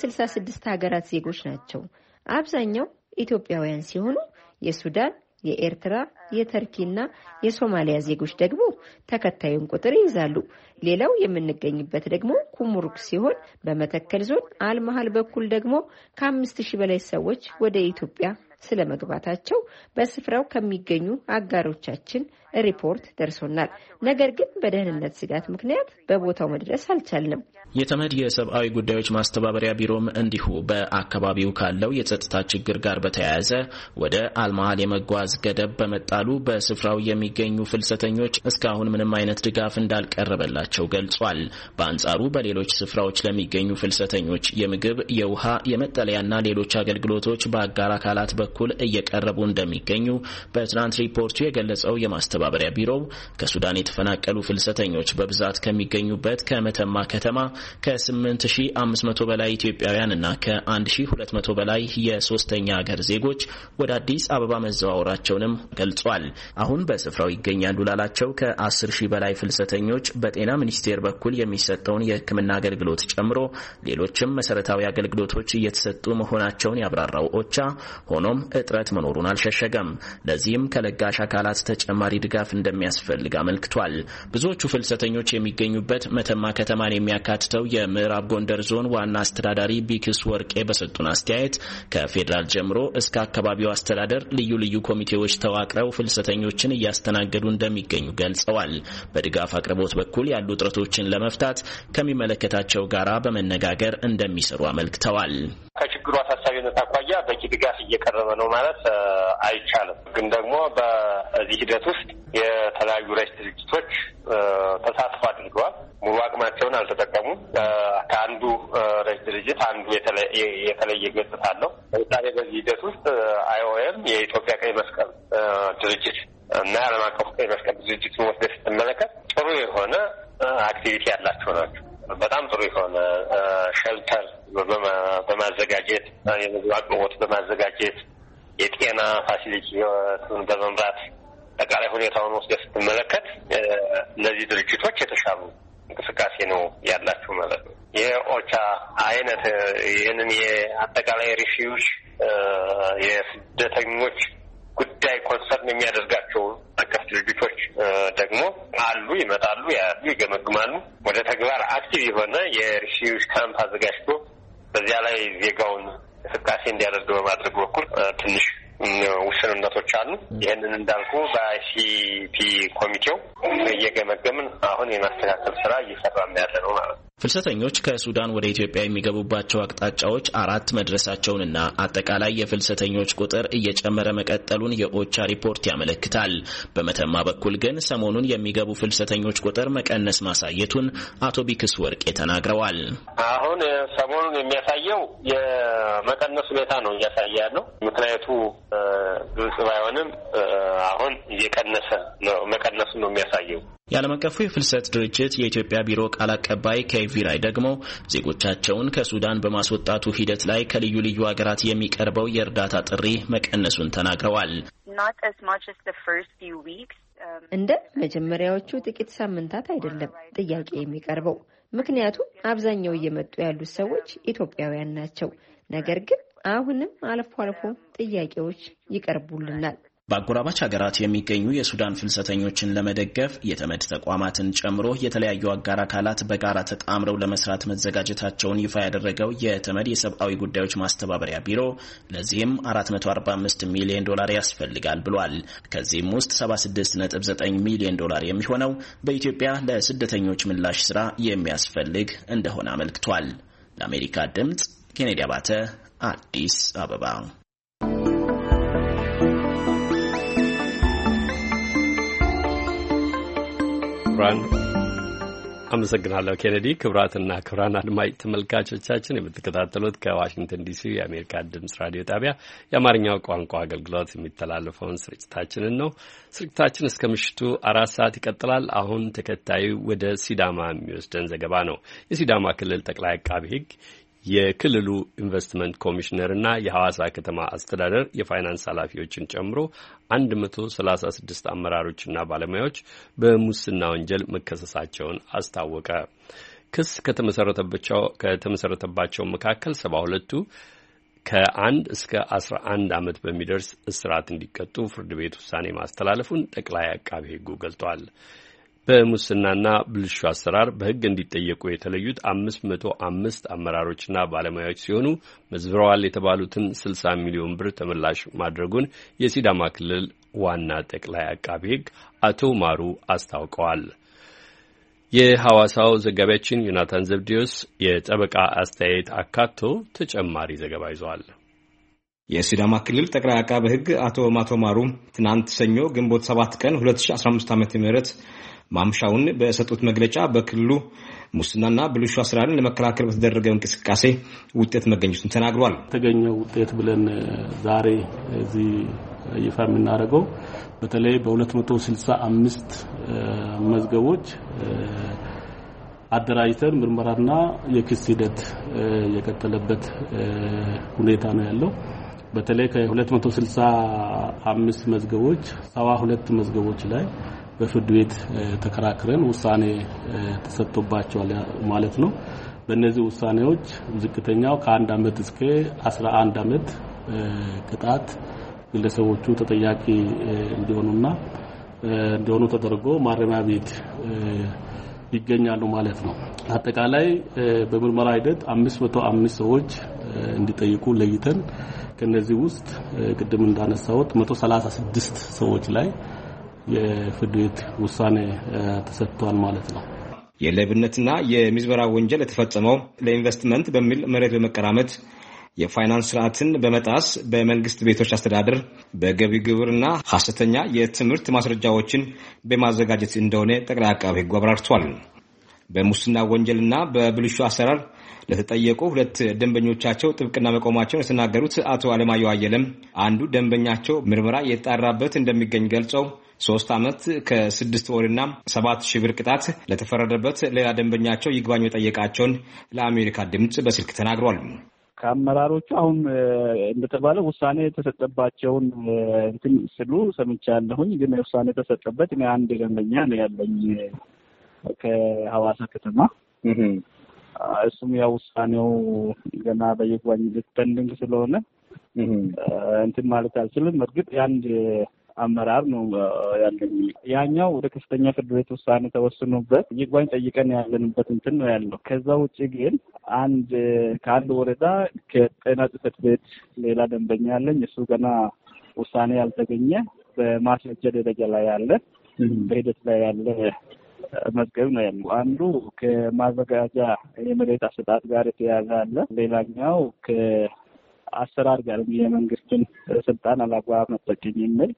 S9: የ66 ሀገራት ዜጎች ናቸው። አብዛኛው ኢትዮጵያውያን ሲሆኑ የሱዳን፣ የኤርትራ፣ የተርኪና የሶማሊያ ዜጎች ደግሞ ተከታዩን ቁጥር ይይዛሉ። ሌላው የምንገኝበት ደግሞ ኩሙሩክ ሲሆን በመተከል ዞን አልመሃል በኩል ደግሞ ከ5,000 በላይ ሰዎች ወደ ኢትዮጵያ ስለመግባታቸው በስፍራው ከሚገኙ አጋሮቻችን ሪፖርት ደርሶናል። ነገር ግን በደህንነት ስጋት ምክንያት በቦታው መድረስ አልቻልንም።
S7: የተመድ የሰብአዊ ጉዳዮች ማስተባበሪያ ቢሮም እንዲሁ በአካባቢው ካለው የጸጥታ ችግር ጋር በተያያዘ ወደ አልማሃል የመጓዝ ገደብ በመጣሉ በስፍራው የሚገኙ ፍልሰተኞች እስካሁን ምንም አይነት ድጋፍ እንዳልቀረበላቸው ገልጿል። በአንጻሩ በሌሎች ስፍራዎች ለሚገኙ ፍልሰተኞች የምግብ፣ የውሃ፣ የመጠለያና ሌሎች አገልግሎቶች በአጋር አካላት በኩል እየቀረቡ እንደሚገኙ በትናንት ሪፖርቱ የገለጸው የማስተባበሪያ ቢሮው ከሱዳን የተፈናቀሉ ፍልሰተኞች በብዛት ከሚገኙበት ከመተማ ከተማ ከ8500 በላይ ኢትዮጵያውያንና ከ1200 በላይ የሶስተኛ ሀገር ዜጎች ወደ አዲስ አበባ መዘዋወራቸውንም ገልጿል። አሁን በስፍራው ይገኛሉ ላላቸው ከ10,000 በላይ ፍልሰተኞች በጤና ሚኒስቴር በኩል የሚሰጠውን የሕክምና አገልግሎት ጨምሮ ሌሎችም መሰረታዊ አገልግሎቶች እየተሰጡ መሆናቸውን ያብራራው ኦቻ ሆኖም እጥረት መኖሩን አልሸሸገም። ለዚህም ከለጋሽ አካላት ተጨማሪ ድጋፍ እንደሚያስፈልግ አመልክቷል። ብዙዎቹ ፍልሰተኞች የሚገኙበት መተማ ከተማን የሚያካትተው የምዕራብ ጎንደር ዞን ዋና አስተዳዳሪ ቢክስ ወርቄ በሰጡን አስተያየት ከፌዴራል ጀምሮ እስከ አካባቢው አስተዳደር ልዩ ልዩ ኮሚቴዎች ተዋቅረው ፍልሰተኞችን እያስተናገዱ እንደሚገኙ ገልጸዋል። በድጋፍ አቅርቦት በኩል ያሉ እጥረቶችን ለመፍታት ከሚመለከታቸው ጋራ በመነጋገር እንደሚሰሩ አመልክተዋል።
S10: ከችግሩ አሳሳቢነት አኳያ በቂ ድጋፍ እየቀረበ ነው ማለት አይቻልም። ግን ደግሞ በዚህ ሂደት ውስጥ የተለያዩ ረጅ ድርጅቶች ተሳትፎ አድርገዋል። ሙሉ አቅማቸውን አልተጠቀሙም። ከአንዱ ረጅ ድርጅት አንዱ የተለየ ገጽታ አለው። ለምሳሌ በዚህ ሂደት ውስጥ IOM የኢትዮጵያ ቀይ መስቀል ድርጅት እና የዓለም አቀፉ ቀይ መስቀል ድርጅትን ወስደህ ስትመለከት ጥሩ የሆነ አክቲቪቲ ያላቸው ናቸው። በጣም ጥሩ የሆነ ሸልተር በማዘጋጀት የምግብ አቅርቦት በማዘጋጀት የጤና ፋሲሊቲውን በመምራት አጠቃላይ ሁኔታውን ወስደህ ስትመለከት እነዚህ ድርጅቶች የተሻሉ እንቅስቃሴ ነው ያላቸው ማለት ነው። የኦቻ አይነት ይህንን የአጠቃላይ ሪፊውጅ የስደተኞች ጉዳይ ኮንሰርን የሚያደርጋቸው አቀፍ ድርጅቶች ደግሞ አሉ፣ ይመጣሉ፣ ያሉ፣ ይገመግማሉ። ወደ ተግባር አክቲቭ የሆነ የሪፊውጅ ካምፕ አዘጋጅቶ በዚያ ላይ ዜጋውን እንቅስቃሴ እንዲያደርግ በማድረግ በኩል ትንሽ ውስንነቶች አሉ። ይህንን እንዳልኩ በICP ኮሚቴው እየገመገምን አሁን የማስተካከል ስራ እየሰራን ያለ ነው ማለት ነው።
S7: ፍልሰተኞች ከሱዳን ወደ ኢትዮጵያ የሚገቡባቸው አቅጣጫዎች 4 መድረሳቸውንና አጠቃላይ የፍልሰተኞች ቁጥር እየጨመረ መቀጠሉን የኦቻ ሪፖርት ያመለክታል። በመተማ በኩል ግን ሰሞኑን የሚገቡ ፍልሰተኞች ቁጥር መቀነስ ማሳየቱን አቶ ቢክስ ወርቄ ተናግረዋል። አሁን
S10: ሰሞኑን የሚያሳየው የመቀነስ ሁኔታ ነው እያሳየ ያለው። ምክንያቱ ግልጽ ባይሆንም አሁን እየቀነሰ ነው፣ መቀነሱ ነው የሚያሳየው።
S7: የዓለም አቀፉ የፍልሰት ድርጅት የኢትዮጵያ ቢሮ ቃል አቀባይ ኬቪራይ ደግሞ ዜጎቻቸውን ከሱዳን በማስወጣቱ ሂደት ላይ ከልዩ ልዩ ሀገራት የሚቀርበው የእርዳታ ጥሪ መቀነሱን ተናግረዋል።
S9: እንደ መጀመሪያዎቹ ጥቂት ሳምንታት አይደለም ጥያቄ የሚቀርበው፣ ምክንያቱም አብዛኛው እየመጡ ያሉት ሰዎች ኢትዮጵያውያን ናቸው። ነገር ግን አሁንም አልፎ አልፎ ጥያቄዎች ይቀርቡልናል።
S7: በአጎራባች ሀገራት የሚገኙ የሱዳን ፍልሰተኞችን ለመደገፍ የተመድ ተቋማትን ጨምሮ የተለያዩ አጋር አካላት በጋራ ተጣምረው ለመስራት መዘጋጀታቸውን ይፋ ያደረገው የተመድ የሰብአዊ ጉዳዮች ማስተባበሪያ ቢሮ ለዚህም $445 ሚሊዮን ያስፈልጋል ብሏል። ከዚህም ውስጥ $76.9 ሚሊዮን የሚሆነው በኢትዮጵያ ለስደተኞች ምላሽ ስራ የሚያስፈልግ እንደሆነ አመልክቷል። ለአሜሪካ ድምጽ ኬኔዲ አባተ አዲስ አበባ።
S1: አመሰግናለሁ ኬኔዲ። ክቡራትና ክቡራን አድማጭ ተመልካቾቻችን የምትከታተሉት ከዋሽንግተን ዲሲ የአሜሪካ ድምጽ ራዲዮ ጣቢያ የአማርኛው ቋንቋ አገልግሎት የሚተላለፈውን ስርጭታችንን ነው። ስርጭታችን እስከ ምሽቱ 4 ሰዓት ይቀጥላል። አሁን ተከታዩ ወደ ሲዳማ የሚወስደን ዘገባ ነው። የሲዳማ ክልል ጠቅላይ አቃቢ ሕግ የክልሉ ኢንቨስትመንት ኮሚሽነርና የሐዋሳ ከተማ አስተዳደር የፋይናንስ ኃላፊዎችን ጨምሮ 136 አመራሮችና ባለሙያዎች በሙስና ወንጀል መከሰሳቸውን አስታወቀ። ክስ ከተመሰረተባቸው መካከል 72ቱ ከ1 እስከ 11 ዓመት በሚደርስ እስራት እንዲቀጡ ፍርድ ቤት ውሳኔ ማስተላለፉን ጠቅላይ አቃቤ ሕጉ ገልጧል። በሙስናና ብልሹ አሰራር በሕግ እንዲጠየቁ የተለዩት 505 አመራሮችና ባለሙያዎች ሲሆኑ መዝብረዋል የተባሉትን 60 ሚሊዮን ብር ተመላሽ ማድረጉን የሲዳማ ክልል ዋና ጠቅላይ አቃቤ ሕግ አቶ ማሩ አስታውቀዋል። የሐዋሳው ዘጋቢያችን ዮናታን ዘብዲዮስ የጠበቃ አስተያየት አካቶ ተጨማሪ ዘገባ ይዟል።
S11: የሲዳማ ክልል ጠቅላይ አቃቤ ሕግ አቶ ማሩ ትናንት ሰኞ ግንቦት 7 ቀን 2015 ዓ.ም ማምሻውን በሰጡት መግለጫ በክልሉ ሙስናና ብልሹ አሰራርን ለመከላከል በተደረገው እንቅስቃሴ ውጤት መገኘቱን ተናግሯል።
S12: የተገኘው ውጤት ብለን ዛሬ እዚህ ይፋ የምናደርገው በተለይ በ265 መዝገቦች አደራጅተን ምርመራና የክስ ሂደት የቀጠለበት ሁኔታ ነው ያለው። በተለይ ከ265 መዝገቦች 72 መዝገቦች ላይ በፍርድ ቤት ተከራክረን ውሳኔ ተሰጥቶባቸዋል ማለት ነው። በእነዚህ ውሳኔዎች ዝቅተኛው ከ1 ዓመት እስከ 11 ዓመት ቅጣት ግለሰቦቹ ተጠያቂ እንዲሆኑ ተደርጎ ማረሚያ ቤት ይገኛሉ ማለት ነው። አጠቃላይ በምርመራ ሂደት 505 ሰዎች እንዲጠይቁ ለይተን ከነዚህ ውስጥ ቅድም እንዳነሳሁት 136 ሰዎች ላይ የፍርድ ቤት ውሳኔ ተሰጥቷል ማለት ነው።
S11: የሌብነትና የምዝበራ ወንጀል የተፈጸመው ለኢንቨስትመንት በሚል መሬት በመቀራመት የፋይናንስ ስርዓትን በመጣስ በመንግስት ቤቶች አስተዳደር በገቢ ግብርና ሐሰተኛ የትምህርት ማስረጃዎችን በማዘጋጀት እንደሆነ ጠቅላይ አቃቤ ሕግ አብራርቷል። በሙስና ወንጀልና በብልሹ አሰራር ለተጠየቁ 2 ደንበኞቻቸው ጥብቅና መቆማቸውን የተናገሩት አቶ አለማየሁ አየለም አንዱ ደንበኛቸው ምርመራ የጣራበት እንደሚገኝ ገልጸው 3 ዓመት ከ6 ወርና 7,000 ብር ቅጣት ለተፈረደበት ሌላ ደንበኛቸው ይግባኝ መጠየቃቸውን ለአሜሪካ ድምጽ በስልክ ተናግሯል።
S13: ከአመራሮቹ አሁን እንደተባለው ውሳኔ የተሰጠባቸውን እንትን ስሉ ሰምቻለሁኝ። ግን ውሳኔ የተሰጠበት እኔ አንድ ደንበኛ ነው ያለኝ ከሐዋሳ ከተማ። እሱም ያው ውሳኔው ገና በይግባኝ ፔንዲንግ ስለሆነ እንትን ማለት አልችልም። እርግጥ የአንድ አመራር ነው ያለኝ። ያኛው ወደ ከፍተኛ ፍርድ ቤት ውሳኔ ተወስኖበት ይግባኝ ጠይቀን ያለንበት እንትን ነው ያለው። ከዛ ውጪ ግን ከአንድ ወረዳ ከጤና ጽሕፈት ቤት ሌላ ደንበኛ ያለኝ። እሱ ገና ውሳኔ ያልተገኘ በማስረጃ ደረጃ ላይ ያለ በሂደት ላይ ያለ መዝገብ ነው ያለው። አንዱ ከማዘጋጃ የመሬት አሰጣጥ ጋር የተያያዘ አለ። ሌላኛው ከአሰራር ጋር የመንግስትን ስልጣን አላግባብ መጠቀም የሚል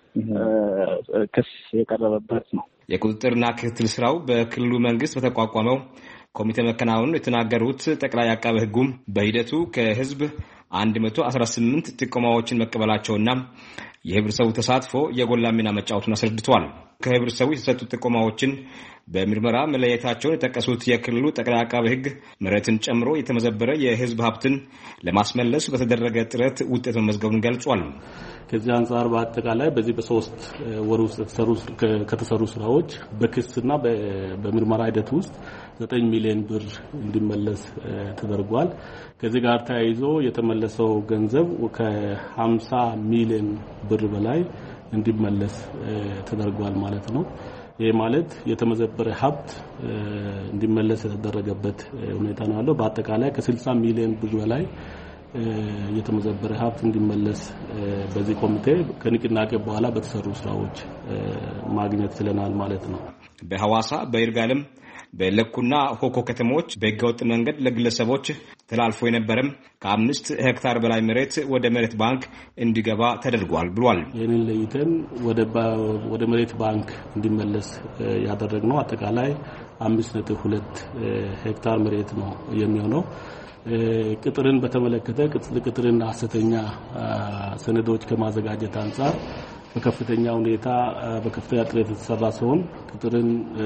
S13: ክስ የቀረበበት ነው።
S11: የቁጥጥርና ክትትል ስራው በክልሉ መንግስት በተቋቋመው ኮሚቴ መከናወኑን የተናገሩት ጠቅላይ አቃቤ ሕጉም በሂደቱ ከህዝብ 118 ጥቆማዎችን መቀበላቸውና የህብረተሰቡ ተሳትፎ የጎላ ሚና መጫወቱን አስረድተዋል። ከህብረተሰቡ የተሰጡ ጥቆማዎችን በምርመራ መለየታቸውን የጠቀሱት የክልሉ ጠቅላይ አቃቤ ሕግ መሬትን ጨምሮ የተመዘበረ የህዝብ ሀብትን ለማስመለስ በተደረገ ጥረት ውጤት መመዝገቡን ገልጿል።
S12: ከዚህ አንጻር በአጠቃላይ በዚህ በ3 ወር ውስጥ ከተሰሩ ስራዎች በክስና በምርመራ ሂደት ውስጥ 9 ሚሊዮን ብር እንዲመለስ ተደርጓል። ከዚህ ጋር ተያይዞ የተመለሰው ገንዘብ ከ50 ሚሊዮን ብር በላይ እንዲመለስ ተደርጓል ማለት ነው። ይህ ማለት የተመዘበረ ሀብት እንዲመለስ የተደረገበት ሁኔታ ነው ያለው። በአጠቃላይ ከ60 ሚሊዮን ብር በላይ የተመዘበረ ሀብት እንዲመለስ በዚህ ኮሚቴ ከንቅናቄ በኋላ በተሰሩ ስራዎች ማግኘት ችለናል ማለት ነው።
S11: በሐዋሳ በይርጋለም በለኩና ሆኮ ከተሞች በህገወጥ መንገድ ለግለሰቦች ተላልፎ የነበረም ከ5 ሄክታር በላይ መሬት ወደ መሬት ባንክ እንዲገባ ተደርጓል ብሏል።
S12: ይህንን ለይተን ወደ መሬት ባንክ እንዲመለስ ያደረግነው አጠቃላይ 5.2 ሄክታር መሬት ነው የሚሆነው። ቅጥርን በተመለከተ ቅጥርና ሐሰተኛ ሰነዶች ከማዘጋጀት አንጻር በከፍተኛ ሁኔታ በከፍተኛ ጥረት የተሰራ ሲሆን ቅጥርን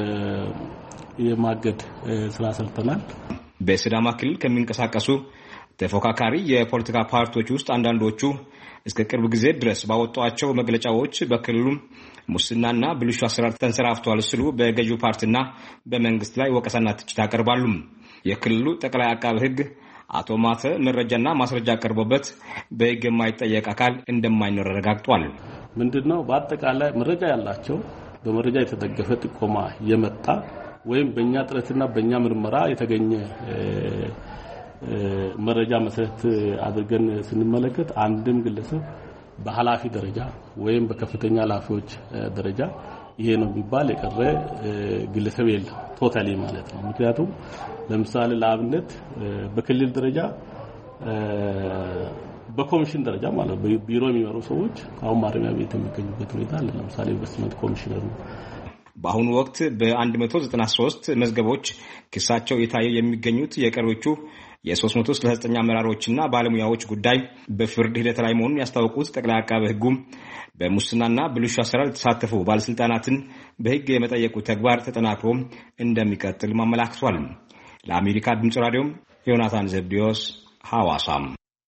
S12: የማገድ ስራ ሰርተናል።
S11: በሲዳማ ክልል ከሚንቀሳቀሱ ተፎካካሪ የፖለቲካ ፓርቲዎች ውስጥ አንዳንዶቹ እስከ ቅርብ ጊዜ ድረስ ባወጧቸው መግለጫዎች በክልሉ ሙስናና ብልሹ አሰራር ተንሰራፍቷል ሲሉ በገዢው ፓርቲና በመንግስት ላይ ወቀሳና ትችት ያቀርባሉ። የክልሉ ጠቅላይ አቃቤ ሕግ አቶ ማተ መረጃና ማስረጃ ቀርቦበት በሕግ የማይጠየቅ አካል እንደማይኖር አረጋግጧል።
S12: ምንድነው በአጠቃላይ መረጃ ያላቸው በመረጃ የተደገፈ ጥቆማ የመጣ ወይም በእኛ ጥረትና በእኛ ምርመራ የተገኘ መረጃ መሰረት አድርገን ስንመለከት አንድም ግለሰብ በኃላፊ ደረጃ ወይም በከፍተኛ ኃላፊዎች ደረጃ ይሄ ነው ቢባል የቀረ ግለሰብ የለም ቶታሊ ማለት ነው። ምክንያቱም ለምሳሌ ለአብነት በክልል ደረጃ በኮሚሽን ደረጃ ማለት ቢሮ የሚመሩ ሰዎች አሁን ማረሚያ ቤት የሚገኙበት ሁኔታ አለ። ለምሳሌ ኢንቨስትመንት ኮሚሽነሩ
S11: በአሁኑ ወቅት በ193 መዝገቦች ክሳቸው የታየ የሚገኙት የቀሪዎቹ የ369 አመራሮችና ባለሙያዎች ጉዳይ በፍርድ ሂደት ላይ መሆኑን ያስታወቁት ጠቅላይ አቃቤ ሕጉም በሙስናና ብልሹ አሰራር የተሳተፉ ባለስልጣናትን በሕግ የመጠየቁ ተግባር ተጠናክሮ እንደሚቀጥል ማመላክቷል። ለአሜሪካ ድምጽ ራዲዮ ዮናታን ዘብዲዮስ ሐዋሳም።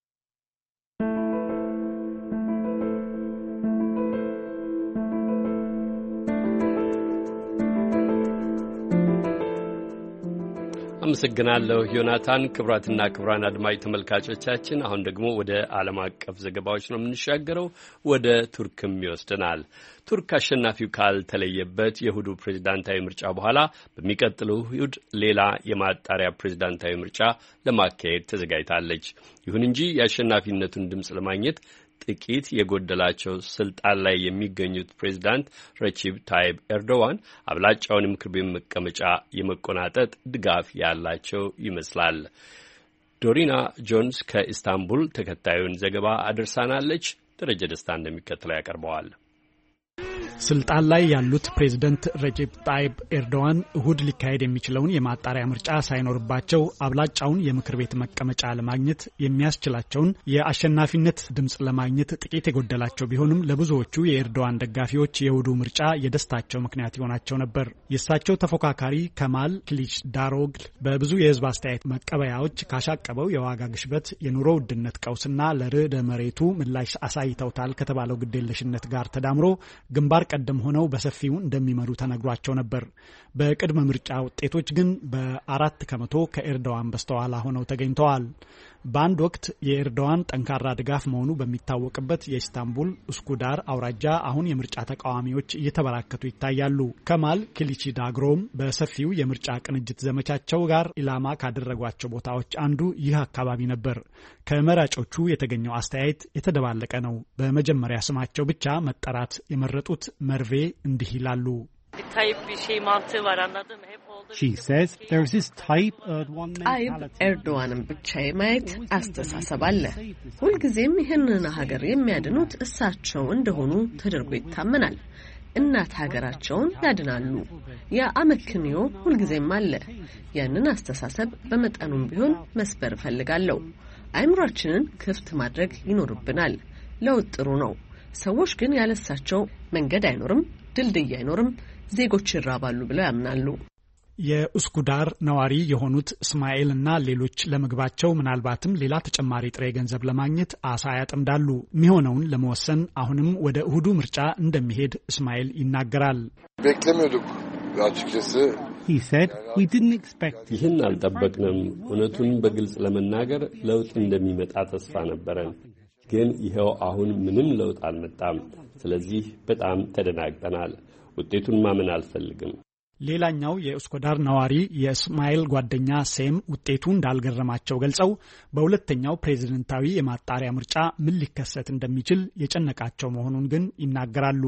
S1: አመሰግናለሁ ዮናታን። ክቡራትና ክቡራን አድማጭ ተመልካቾቻችን አሁን ደግሞ ወደ ዓለም አቀፍ ዘገባዎች ነው የምንሻገረው። ወደ ቱርክም ይወስደናል። ቱርክ አሸናፊው ካልተለየበት የእሁዱ ፕሬዝዳንታዊ ምርጫ በኋላ በሚቀጥለው እሁድ ሌላ የማጣሪያ ፕሬዝዳንታዊ ምርጫ ለማካሄድ ተዘጋጅታለች። ይሁን እንጂ የአሸናፊነቱን ድምፅ ለማግኘት ጥቂት የጎደላቸው ስልጣን ላይ የሚገኙት ፕሬዝዳንት ረቺብ ታይብ ኤርዶዋን አብላጫውን ምክር ቤት መቀመጫ የመቆናጠጥ ድጋፍ ያላቸው ይመስላል። ዶሪና ጆንስ ከኢስታንቡል ተከታዩን ዘገባ አድርሳናለች። ደረጀ ደስታ እንደሚከተለው ያቀርበዋል።
S14: ስልጣን ላይ ያሉት ፕሬዝዳንት ረጀብ ታይብ ኤርዶዋን እሁድ ሊካሄድ የሚችለውን የማጣሪያ ምርጫ ሳይኖርባቸው አብላጫውን የምክር ቤት መቀመጫ ለማግኘት የሚያስችላቸውን የአሸናፊነት ድምጽ ለማግኘት ጥቂት የጎደላቸው ቢሆንም ለብዙዎቹ የኤርዶዋን ደጋፊዎች የእሁዱ ምርጫ የደስታቸው ምክንያት ይሆናቸው ነበር። የእሳቸው ተፎካካሪ ከማል ክሊችዳሮግሉ በብዙ የህዝብ አስተያየት መቀበያዎች ካሻቀበው የዋጋ ግሽበት፣ የኑሮ ውድነት ቀውስና ለርዕደ መሬቱ ምላሽ አሳይተውታል ከተባለው ግዴለሽነት ጋር ተዳምሮ ግንባር ቀደም ሆነው በሰፊው እንደሚመሩ ተነግሯቸው ነበር። በቅድመ ምርጫ ውጤቶች ግን በ4 ከመቶ ከኤርዶዋን በስተኋላ ሆነው ተገኝተዋል። በአንድ ወቅት የኤርዶዋን ጠንካራ ድጋፍ መሆኑ በሚታወቅበት የኢስታንቡል ኡስኩዳር አውራጃ አሁን የምርጫ ተቃዋሚዎች እየተበራከቱ ይታያሉ። ከማል ክሊችዳሮግሉም በሰፊው የምርጫ ቅንጅት ዘመቻቸው ጋር ኢላማ ካደረጓቸው ቦታዎች አንዱ ይህ አካባቢ ነበር። ከመራጮቹ የተገኘው አስተያየት የተደባለቀ ነው። በመጀመሪያ ስማቸው ብቻ መጠራት የመረጡት መርቬ እንዲህ ይላሉ።
S15: She says there's this type
S16: ታይብ ኤርዶዋንን ብቻ የማየት አስተሳሰብ አለ። ሁልጊዜም ይህንን ሀገር የሚያድኑት እሳቸው እንደሆኑ ተደርጎ ይታመናል። እናት ሀገራቸውን ያድናሉ። ያ አመክንዮ ሁልጊዜም አለ። ያንን አስተሳሰብ በመጠኑም ቢሆን መስበር እፈልጋለሁ። አእምሯችንን ክፍት ማድረግ ይኖርብናል። ለውጥ ጥሩ ነው። ሰዎች ግን ያለሳቸው መንገድ አይኖርም፣ ድልድይ አይኖርም፣ ዜጎች ይራባሉ ብለው ያምናሉ።
S14: የኡስኩዳር ነዋሪ የሆኑት እስማኤል እና ሌሎች ለምግባቸው ምናልባትም ሌላ ተጨማሪ ጥሬ ገንዘብ ለማግኘት አሳ ያጠምዳሉ። የሚሆነውን ለመወሰን አሁንም ወደ እሁዱ ምርጫ እንደሚሄድ እስማኤል ይናገራል።
S1: ይህን አልጠበቅንም። እውነቱን በግልጽ ለመናገር ለውጥ እንደሚመጣ ተስፋ ነበረን፣ ግን ይኸው አሁን ምንም ለውጥ አልመጣም። ስለዚህ በጣም ተደናግጠናል። ውጤቱን ማመን አልፈልግም።
S14: ሌላኛው የኡስኩዳር ነዋሪ የእስማኤል ጓደኛ ሴም ውጤቱ እንዳልገረማቸው ገልጸው በሁለተኛው ፕሬዝዳንታዊ የማጣሪያ ምርጫ ምን ሊከሰት እንደሚችል የጨነቃቸው መሆኑን ግን ይናገራሉ።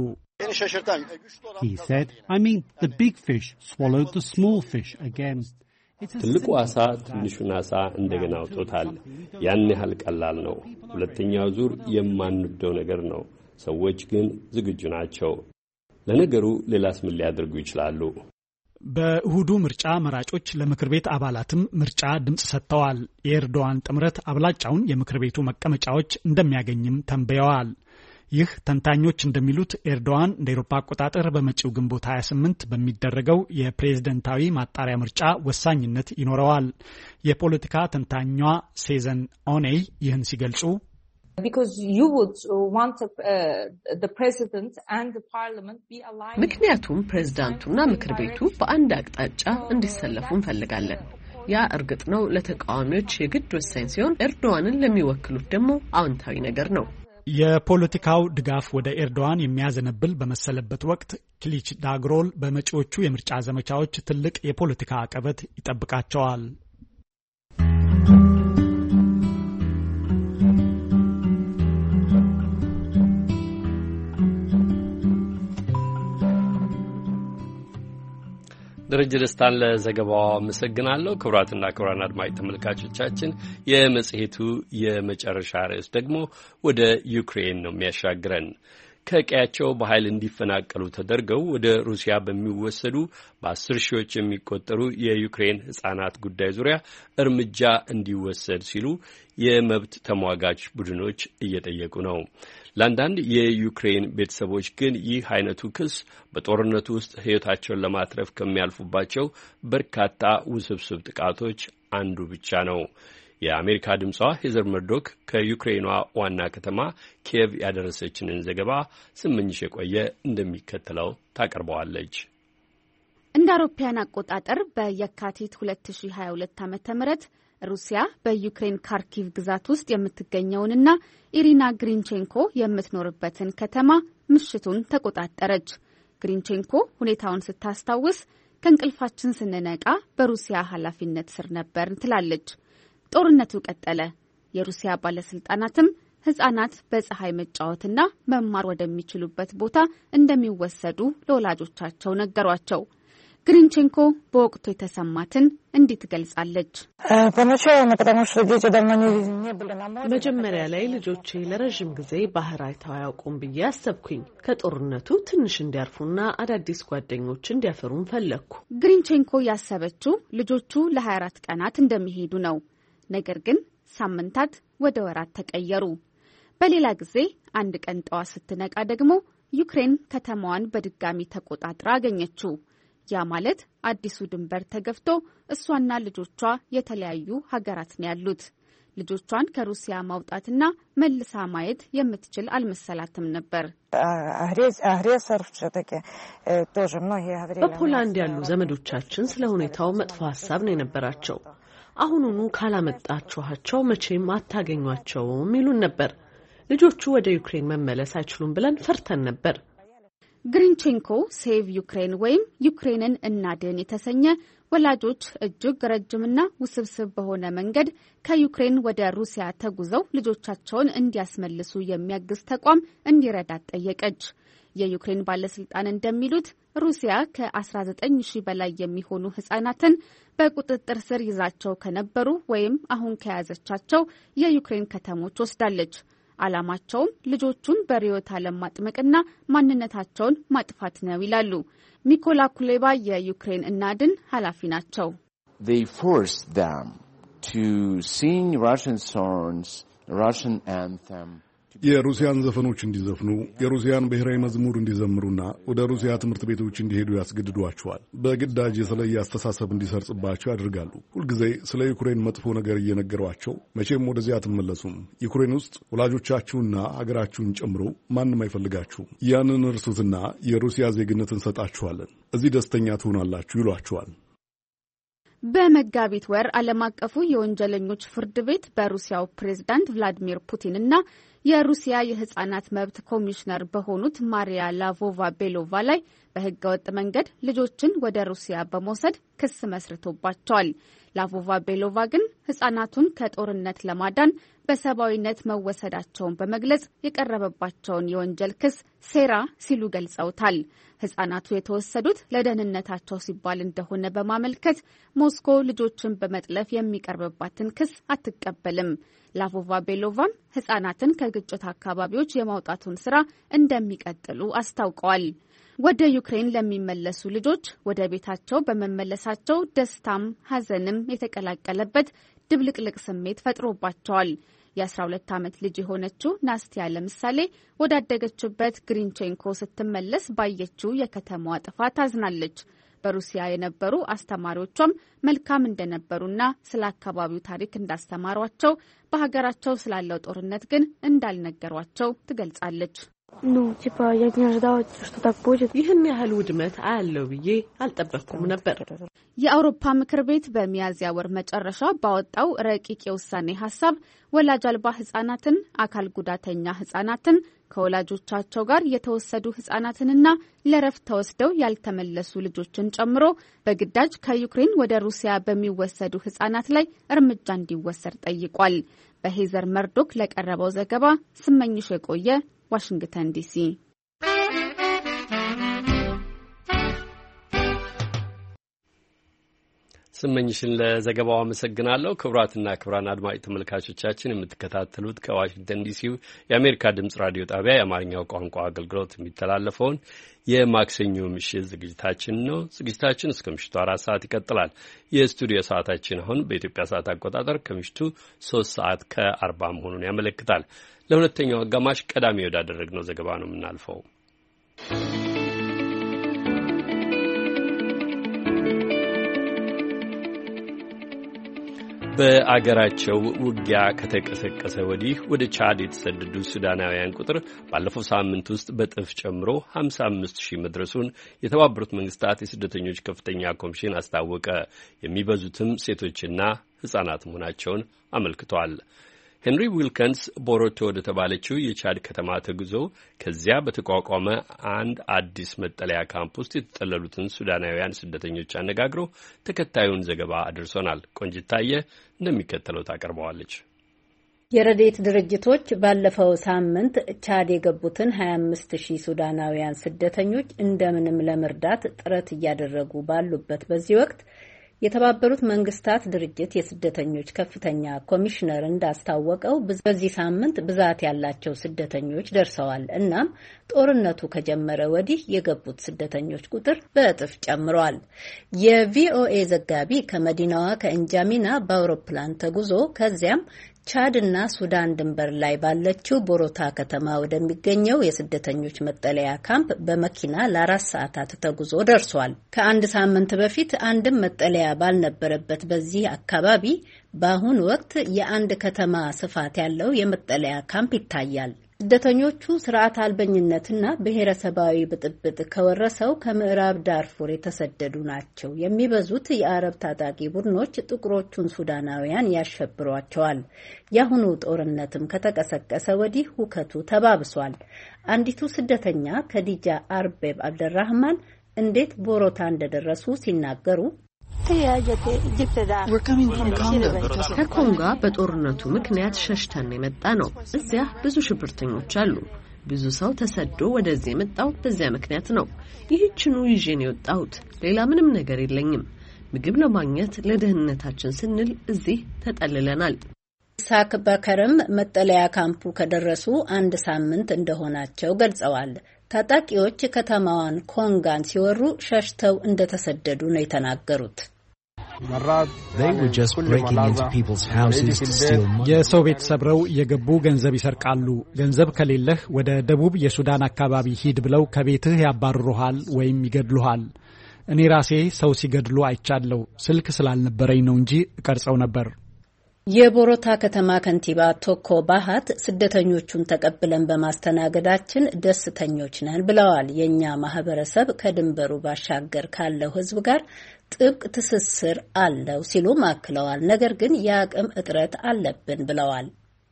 S1: ትልቁ አሳ ትንሹን አሳ እንደገና አውጦታል። ያን ያህል ቀላል ነው። ሁለተኛው ዙር የማንወደው ነገር ነው። ሰዎች ግን ዝግጁ ናቸው። ለነገሩ ሌላስ ምን ሊያደርጉ ይችላሉ?
S14: በእሁዱ ምርጫ መራጮች ለምክር ቤት አባላትም ምርጫ ድምጽ ሰጥተዋል። የኤርዶዋን ጥምረት አብላጫውን የምክር ቤቱ መቀመጫዎች እንደሚያገኝም ተንበየዋል። ይህ ተንታኞች እንደሚሉት ኤርዶዋን እንደ አውሮፓ አቆጣጠር በመጪው ግንቦት 28 በሚደረገው የፕሬዝደንታዊ ማጣሪያ ምርጫ ወሳኝነት ይኖረዋል። የፖለቲካ ተንታኟ ሴዘን ኦኔይ ይህን ሲገልጹ
S16: ምክንያቱም ፕሬዝዳንቱና ምክር ቤቱ በአንድ አቅጣጫ እንዲሰለፉ እንፈልጋለን። ያ እርግጥ ነው ለተቃዋሚዎች የግድ ወሳኝ ሲሆን ኤርዶዋንን ለሚወክሉት ደግሞ አዎንታዊ ነገር ነው።
S14: የፖለቲካው ድጋፍ ወደ ኤርዶዋን የሚያዘነብል በመሰለበት ወቅት ክሊችዳርኦግሉ በመጪዎቹ የምርጫ ዘመቻዎች ትልቅ የፖለቲካ አቀበት ይጠብቃቸዋል።
S1: ደረጀ ደስታን ለዘገባው አመሰግናለሁ። ክቡራትና ክቡራን አድማጭ ተመልካቾቻችን የመጽሔቱ የመጨረሻ ርዕስ ደግሞ ወደ ዩክሬን ነው የሚያሻግረን። ከቀያቸው በኃይል እንዲፈናቀሉ ተደርገው ወደ ሩሲያ በሚወሰዱ በ10 ሺዎች የሚቆጠሩ የዩክሬን ሕፃናት ጉዳይ ዙሪያ እርምጃ እንዲወሰድ ሲሉ የመብት ተሟጋች ቡድኖች እየጠየቁ ነው። ለአንዳንድ የዩክሬን ቤተሰቦች ግን ይህ አይነቱ ክስ በጦርነቱ ውስጥ ሕይወታቸውን ለማትረፍ ከሚያልፉባቸው በርካታ ውስብስብ ጥቃቶች አንዱ ብቻ ነው። የአሜሪካ ድምጿ ሄዘር መርዶክ ከዩክሬኗ ዋና ከተማ ኪየቭ ያደረሰችንን ዘገባ ስምኝሽ የቆየ እንደሚከተለው ታቀርበዋለች።
S17: እንደ አውሮፓውያን አቆጣጠር በየካቲት 2022 ዓ.ም ሩሲያ በዩክሬን ካርኪቭ ግዛት ውስጥ የምትገኘውንና ኢሪና ግሪንቼንኮ የምትኖርበትን ከተማ ምሽቱን ተቆጣጠረች። ግሪንቼንኮ ሁኔታውን ስታስታውስ ከእንቅልፋችን ስንነቃ በሩሲያ ኃላፊነት ስር ነበር ትላለች። ጦርነቱ ቀጠለ። የሩሲያ ባለስልጣናትም ሕፃናት በፀሐይ መጫወትና መማር ወደሚችሉበት ቦታ እንደሚወሰዱ ለወላጆቻቸው ነገሯቸው። ግሪንቼንኮ በወቅቱ የተሰማትን እንዲህ ትገልጻለች።
S16: መጀመሪያ ላይ ልጆቼ ለረዥም ጊዜ ባህር አይተው አያውቁም ብዬ አሰብኩኝ። ከጦርነቱ ትንሽ እንዲያርፉና አዳዲስ ጓደኞች እንዲያፈሩም ፈለግኩ።
S17: ግሪንቼንኮ ያሰበችው ልጆቹ ለ24 ቀናት እንደሚሄዱ ነው። ነገር ግን ሳምንታት ወደ ወራት ተቀየሩ። በሌላ ጊዜ አንድ ቀን ጠዋት ስትነቃ ደግሞ ዩክሬን ከተማዋን በድጋሚ ተቆጣጥራ አገኘችው። ያ ማለት አዲሱ ድንበር ተገፍቶ እሷና ልጆቿ የተለያዩ ሀገራት ነው ያሉት። ልጆቿን ከሩሲያ ማውጣትና መልሳ ማየት የምትችል አልመሰላትም ነበር።
S16: በፖላንድ ያሉ ዘመዶቻችን ስለ ሁኔታው መጥፎ ሀሳብ ነው የነበራቸው። አሁኑኑ ካላመጣችኋቸው መቼም አታገኟቸውም ይሉን ነበር። ልጆቹ ወደ ዩክሬን መመለስ አይችሉም ብለን ፈርተን ነበር።
S17: ግሪንቼንኮ ሴቭ ዩክሬን ወይም ዩክሬንን እናድን የተሰኘ ወላጆች እጅግ ረጅምና ውስብስብ በሆነ መንገድ ከዩክሬን ወደ ሩሲያ ተጉዘው ልጆቻቸውን እንዲያስመልሱ የሚያግዝ ተቋም እንዲረዳት ጠየቀች። የዩክሬን ባለስልጣን እንደሚሉት ሩሲያ ከ19,000 በላይ የሚሆኑ ሕፃናትን በቁጥጥር ስር ይዛቸው ከነበሩ ወይም አሁን ከያዘቻቸው የዩክሬን ከተሞች ወስዳለች። ዓላማቸውም ልጆቹን በርዕዮተ ዓለም ማጥመቅና ማንነታቸውን ማጥፋት ነው ይላሉ። ሚኮላ ኩሌባ የዩክሬን እናድን ኃላፊ ናቸው።
S18: They forced them to sing Russian songs, Russian anthem.
S19: የሩሲያን ዘፈኖች እንዲዘፍኑ፣ የሩሲያን ብሔራዊ መዝሙር እንዲዘምሩና ወደ ሩሲያ ትምህርት ቤቶች እንዲሄዱ ያስገድዷቸዋል። በግዳጅ የተለየ አስተሳሰብ እንዲሰርጽባቸው ያደርጋሉ። ሁልጊዜ ስለ ዩክሬን መጥፎ ነገር እየነገሯቸው መቼም ወደዚያ አትመለሱም፣ ዩክሬን ውስጥ ወላጆቻችሁና አገራችሁን ጨምሮ ማንም አይፈልጋችሁም፣ ያንን እርሱትና የሩሲያ ዜግነት እንሰጣችኋለን፣ እዚህ ደስተኛ ትሆናላችሁ ይሏቸዋል።
S17: በመጋቢት ወር ዓለም አቀፉ የወንጀለኞች ፍርድ ቤት በሩሲያው ፕሬዝዳንት ቭላዲሚር ፑቲንና የሩሲያ የሕፃናት መብት ኮሚሽነር በሆኑት ማሪያ ላቮቫ ቤሎቫ ላይ በሕገወጥ መንገድ ልጆችን ወደ ሩሲያ በመውሰድ ክስ መስርቶባቸዋል። ላቮቫ ቤሎቫ ግን ሕፃናቱን ከጦርነት ለማዳን በሰብአዊነት መወሰዳቸውን በመግለጽ የቀረበባቸውን የወንጀል ክስ ሴራ ሲሉ ገልጸውታል። ሕፃናቱ የተወሰዱት ለደህንነታቸው ሲባል እንደሆነ በማመልከት ሞስኮ ልጆችን በመጥለፍ የሚቀርብባትን ክስ አትቀበልም። ላቮቫ ቤሎቫም ሕፃናትን ከግጭት አካባቢዎች የማውጣቱን ስራ እንደሚቀጥሉ አስታውቀዋል። ወደ ዩክሬን ለሚመለሱ ልጆች ወደ ቤታቸው በመመለሳቸው ደስታም ሐዘንም የተቀላቀለበት ድብልቅልቅ ስሜት ፈጥሮባቸዋል። የ12 ዓመት ልጅ የሆነችው ናስቲያ ለምሳሌ ወዳደገችበት ግሪንቼንኮ ስትመለስ ባየችው የከተማዋ ጥፋት አዝናለች። በሩሲያ የነበሩ አስተማሪዎቿም መልካም እንደነበሩና ስለ አካባቢው ታሪክ እንዳስተማሯቸው፣ በሀገራቸው ስላለው ጦርነት ግን እንዳልነገሯቸው ትገልጻለች።
S16: ይህን ያህል ውድመት አያለው ብዬ አልጠበቅኩም ነበር።
S17: የአውሮፓ ምክር ቤት በሚያዝያ ወር መጨረሻ ባወጣው ረቂቅ የውሳኔ ሀሳብ ወላጅ አልባ ህጻናትን፣ አካል ጉዳተኛ ህጻናትን፣ ከወላጆቻቸው ጋር የተወሰዱ ህጻናትንና ለረፍት ተወስደው ያልተመለሱ ልጆችን ጨምሮ በግዳጅ ከዩክሬን ወደ ሩሲያ በሚወሰዱ ህጻናት ላይ እርምጃ እንዲወሰድ ጠይቋል። በሄዘር መርዶክ ለቀረበው ዘገባ ስመኝሽ የቆየ ዋሽንግተን ዲሲ።
S1: ስመኝሽን ለዘገባው አመሰግናለሁ። ክቡራትና ክቡራን አድማጭ ተመልካቾቻችን የምትከታተሉት ከዋሽንግተን ዲሲው የአሜሪካ ድምጽ ራዲዮ ጣቢያ የአማርኛው ቋንቋ አገልግሎት የሚተላለፈውን የማክሰኞ ምሽት ዝግጅታችን ነው። ዝግጅታችን እስከ ምሽቱ 4 ሰዓት ይቀጥላል። የስቱዲዮ ሰዓታችን አሁን በኢትዮጵያ ሰዓት አቆጣጠር ከምሽቱ 3 ሰዓት ከ40 መሆኑን ያመለክታል። ለሁለተኛው አጋማሽ ቀዳሚ ወዳደረግነው ዘገባ ነው የምናልፈው። በአገራቸው ውጊያ ከተቀሰቀሰ ወዲህ ወደ ቻድ የተሰደዱ ሱዳናውያን ቁጥር ባለፈው ሳምንት ውስጥ በጥፍ ጨምሮ 55,000 መድረሱን የተባበሩት መንግስታት የስደተኞች ከፍተኛ ኮሚሽን አስታወቀ። የሚበዙትም ሴቶችና ሕፃናት መሆናቸውን አመልክቷል። ሄንሪ ዊልከንስ ቦሮቶ ወደ ተባለችው የቻድ ከተማ ተጉዞ ከዚያ በተቋቋመ አንድ አዲስ መጠለያ ካምፕ ውስጥ የተጠለሉትን ሱዳናውያን ስደተኞች አነጋግሮ ተከታዩን ዘገባ አድርሶናል። ቆንጅታየ እንደሚከተለው ታቀርበዋለች።
S20: የረድኤት ድርጅቶች ባለፈው ሳምንት ቻድ የገቡትን 25,000 ሱዳናውያን ስደተኞች እንደምንም ለመርዳት ጥረት እያደረጉ ባሉበት በዚህ ወቅት የተባበሩት መንግስታት ድርጅት የስደተኞች ከፍተኛ ኮሚሽነር እንዳስታወቀው በዚህ ሳምንት ብዛት ያላቸው ስደተኞች ደርሰዋል። እናም ጦርነቱ ከጀመረ ወዲህ የገቡት ስደተኞች ቁጥር በእጥፍ ጨምሯል። የቪኦኤ ዘጋቢ ከመዲናዋ ከእንጃሚና በአውሮፕላን ተጉዞ ከዚያም ቻድና ሱዳን ድንበር ላይ ባለችው ቦሮታ ከተማ ወደሚገኘው የስደተኞች መጠለያ ካምፕ በመኪና ለ4 ሰዓታት ተጉዞ ደርሷል። ከአንድ ሳምንት በፊት አንድም መጠለያ ባልነበረበት በዚህ አካባቢ በአሁኑ ወቅት የአንድ ከተማ ስፋት ያለው የመጠለያ ካምፕ ይታያል። ስደተኞቹ ስርዓት አልበኝነትና ብሔረሰባዊ ብጥብጥ ከወረሰው ከምዕራብ ዳርፉር የተሰደዱ ናቸው። የሚበዙት የአረብ ታጣቂ ቡድኖች ጥቁሮቹን ሱዳናውያን ያሸብሯቸዋል። የአሁኑ ጦርነትም ከተቀሰቀሰ ወዲህ ሁከቱ ተባብሷል። አንዲቱ ስደተኛ ከዲጃ አርቤብ አብደራህማን እንዴት ቦሮታ እንደደረሱ ሲናገሩ
S16: ከኮንጋ በጦርነቱ ምክንያት ሸሽተን የመጣ ነው። እዚያ ብዙ ሽብርተኞች አሉ። ብዙ ሰው ተሰዶ ወደዚህ የመጣው በዚያ ምክንያት ነው። ይህችኑ ይዤን የወጣሁት ሌላ ምንም ነገር የለኝም። ምግብ ለማግኘት ለደህንነታችን ስንል እዚህ ተጠልለናል።
S20: ሳክ በከረም መጠለያ ካምፑ ከደረሱ 1 ሳምንት እንደሆናቸው ገልጸዋል። ታጣቂዎች ከተማዋን ኮንጋን ሲወሩ ሸሽተው እንደተሰደዱ ነው የተናገሩት።
S14: የሰው ቤት ሰብረው የገቡ ገንዘብ ይሰርቃሉ። ገንዘብ ከሌለህ ወደ ደቡብ የሱዳን አካባቢ ሂድ ብለው ከቤትህ ያባርሩሃል ወይም ይገድሉሃል። እኔ ራሴ ሰው ሲገድሉ አይቻለሁ። ስልክ ስላልነበረኝ ነው እንጂ እቀርጸው ነበር።
S20: የቦሮታ ከተማ ከንቲባ ቶኮ ባሃት ስደተኞቹን ተቀብለን በማስተናገዳችን ደስተኞች ነን ብለዋል። የኛ ማህበረሰብ ከድንበሩ ባሻገር ካለው ሕዝብ ጋር ጥብቅ ትስስር አለው ሲሉም አክለዋል። ነገር ግን የአቅም እጥረት አለብን ብለዋል።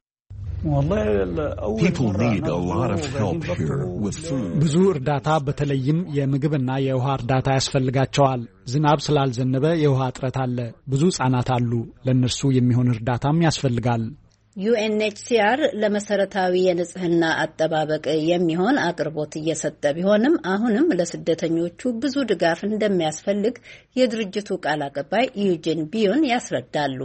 S14: ብዙ እርዳታ በተለይም የምግብና የውሃ እርዳታ ያስፈልጋቸዋል። ዝናብ ስላልዘነበ የውሃ እጥረት አለ። ብዙ ሕጻናት አሉ። ለእነርሱ የሚሆን እርዳታም ያስፈልጋል።
S20: ዩኤንኤችሲአር ለመሰረታዊ የንጽህና አጠባበቅ የሚሆን አቅርቦት እየሰጠ ቢሆንም አሁንም ለስደተኞቹ ብዙ ድጋፍ እንደሚያስፈልግ የድርጅቱ ቃል አቀባይ ዩጂን ቢዮን ያስረዳሉ።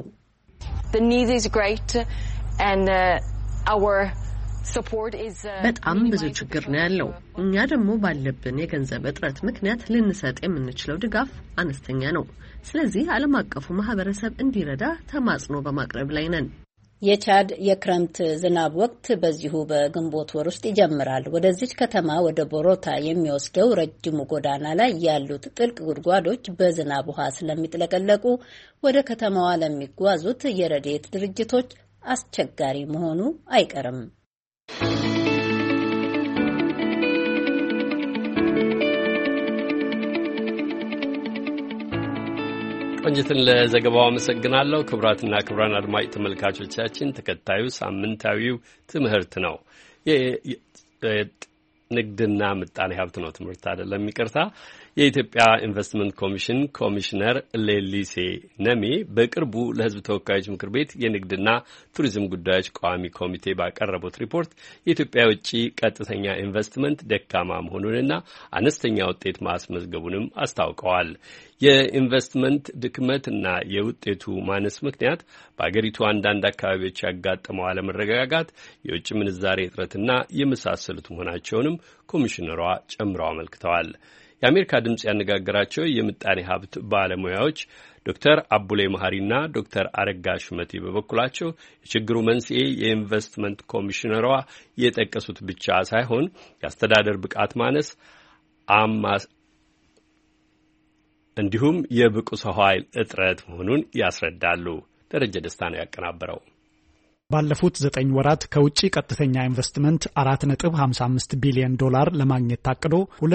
S16: በጣም ብዙ ችግር ነው ያለው። እኛ ደግሞ ባለብን የገንዘብ እጥረት ምክንያት ልንሰጥ የምንችለው ድጋፍ አነስተኛ ነው። ስለዚህ ዓለም አቀፉ ማህበረሰብ እንዲረዳ ተማጽኖ በማቅረብ ላይ ነን።
S20: የቻድ የክረምት ዝናብ ወቅት በዚሁ በግንቦት ወር ውስጥ ይጀምራል። ወደዚች ከተማ ወደ ቦሮታ የሚወስደው ረጅሙ ጎዳና ላይ ያሉት ጥልቅ ጉድጓዶች በዝናብ ውሃ ስለሚጥለቀለቁ ወደ ከተማዋ ለሚጓዙት የረድኤት ድርጅቶች አስቸጋሪ መሆኑ አይቀርም።
S1: ቆንጅትን ለዘገባው አመሰግናለሁ። ክቡራትና ክቡራን አድማጭ ተመልካቾቻችን ተከታዩ ሳምንታዊው ትምህርት ነው። ንግድና ምጣኔ ሀብት ነው። ትምህርት አይደለም፣ ይቅርታ። የኢትዮጵያ ኢንቨስትመንት ኮሚሽን ኮሚሽነር ሌሊሴ ነሜ በቅርቡ ለሕዝብ ተወካዮች ምክር ቤት የንግድና ቱሪዝም ጉዳዮች ቋሚ ኮሚቴ ባቀረቡት ሪፖርት የኢትዮጵያ ውጭ ቀጥተኛ ኢንቨስትመንት ደካማ መሆኑንና አነስተኛ ውጤት ማስመዝገቡንም አስታውቀዋል። የኢንቨስትመንት ድክመትና የውጤቱ ማነስ ምክንያት በአገሪቱ አንዳንድ አካባቢዎች ያጋጠመው አለመረጋጋት፣ የውጭ ምንዛሬ እጥረትና የመሳሰሉት መሆናቸውንም ኮሚሽነሯ ጨምረው አመልክተዋል። የአሜሪካ ድምፅ ያነጋገራቸው የምጣኔ ሀብት ባለሙያዎች ዶክተር አቡሌ መሐሪና ዶክተር አረጋ ሹመቴ በበኩላቸው የችግሩ መንስኤ የኢንቨስትመንት ኮሚሽነሯ የጠቀሱት ብቻ ሳይሆን የአስተዳደር ብቃት ማነስ እንዲሁም የብቁ ሰው ኃይል እጥረት መሆኑን ያስረዳሉ። ደረጀ ደስታ ነው ያቀናበረው።
S14: ባለፉት 9 ወራት ከውጪ ቀጥተኛ ኢንቨስትመንት 4.55 ቢሊዮን ዶላር ለማግኘት ታቅዶ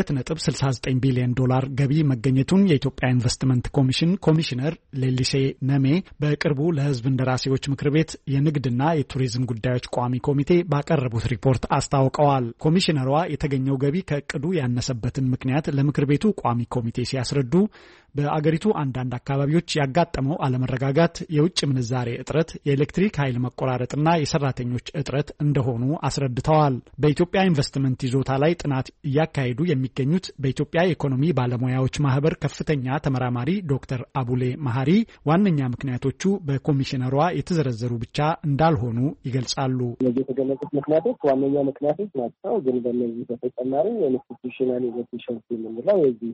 S14: 2.69 ቢሊዮን ዶላር ገቢ መገኘቱን የኢትዮጵያ ኢንቨስትመንት ኮሚሽን ኮሚሽነር ሌሊሴ ነሜ በቅርቡ ለሕዝብ እንደራሴዎች ምክር ቤት የንግድና የቱሪዝም ጉዳዮች ቋሚ ኮሚቴ ባቀረቡት ሪፖርት አስታውቀዋል። ኮሚሽነሯ የተገኘው ገቢ ከእቅዱ ያነሰበትን ምክንያት ለምክር ቤቱ ቋሚ ኮሚቴ ሲያስረዱ በአገሪቱ አንዳንድ አካባቢዎች ያጋጠመው አለመረጋጋት፣ የውጭ ምንዛሬ እጥረት፣ የኤሌክትሪክ ኃይል መቆራረጥና የሰራተኞች እጥረት እንደሆኑ አስረድተዋል። በኢትዮጵያ ኢንቨስትመንት ይዞታ ላይ ጥናት እያካሄዱ የሚገኙት በኢትዮጵያ የኢኮኖሚ ባለሙያዎች ማህበር ከፍተኛ ተመራማሪ ዶክተር አቡሌ መሐሪ ዋነኛ ምክንያቶቹ በኮሚሽነሯ የተዘረዘሩ ብቻ እንዳልሆኑ ይገልጻሉ።
S21: የተገለጹት ምክንያቶች ዋነኛ ምክንያቶች ናቸው። ግን በእነዚህ በተጨማሪ ኢንስቲትዩሽናል ኢንቨስቲሽንስ የምንለው የዚህ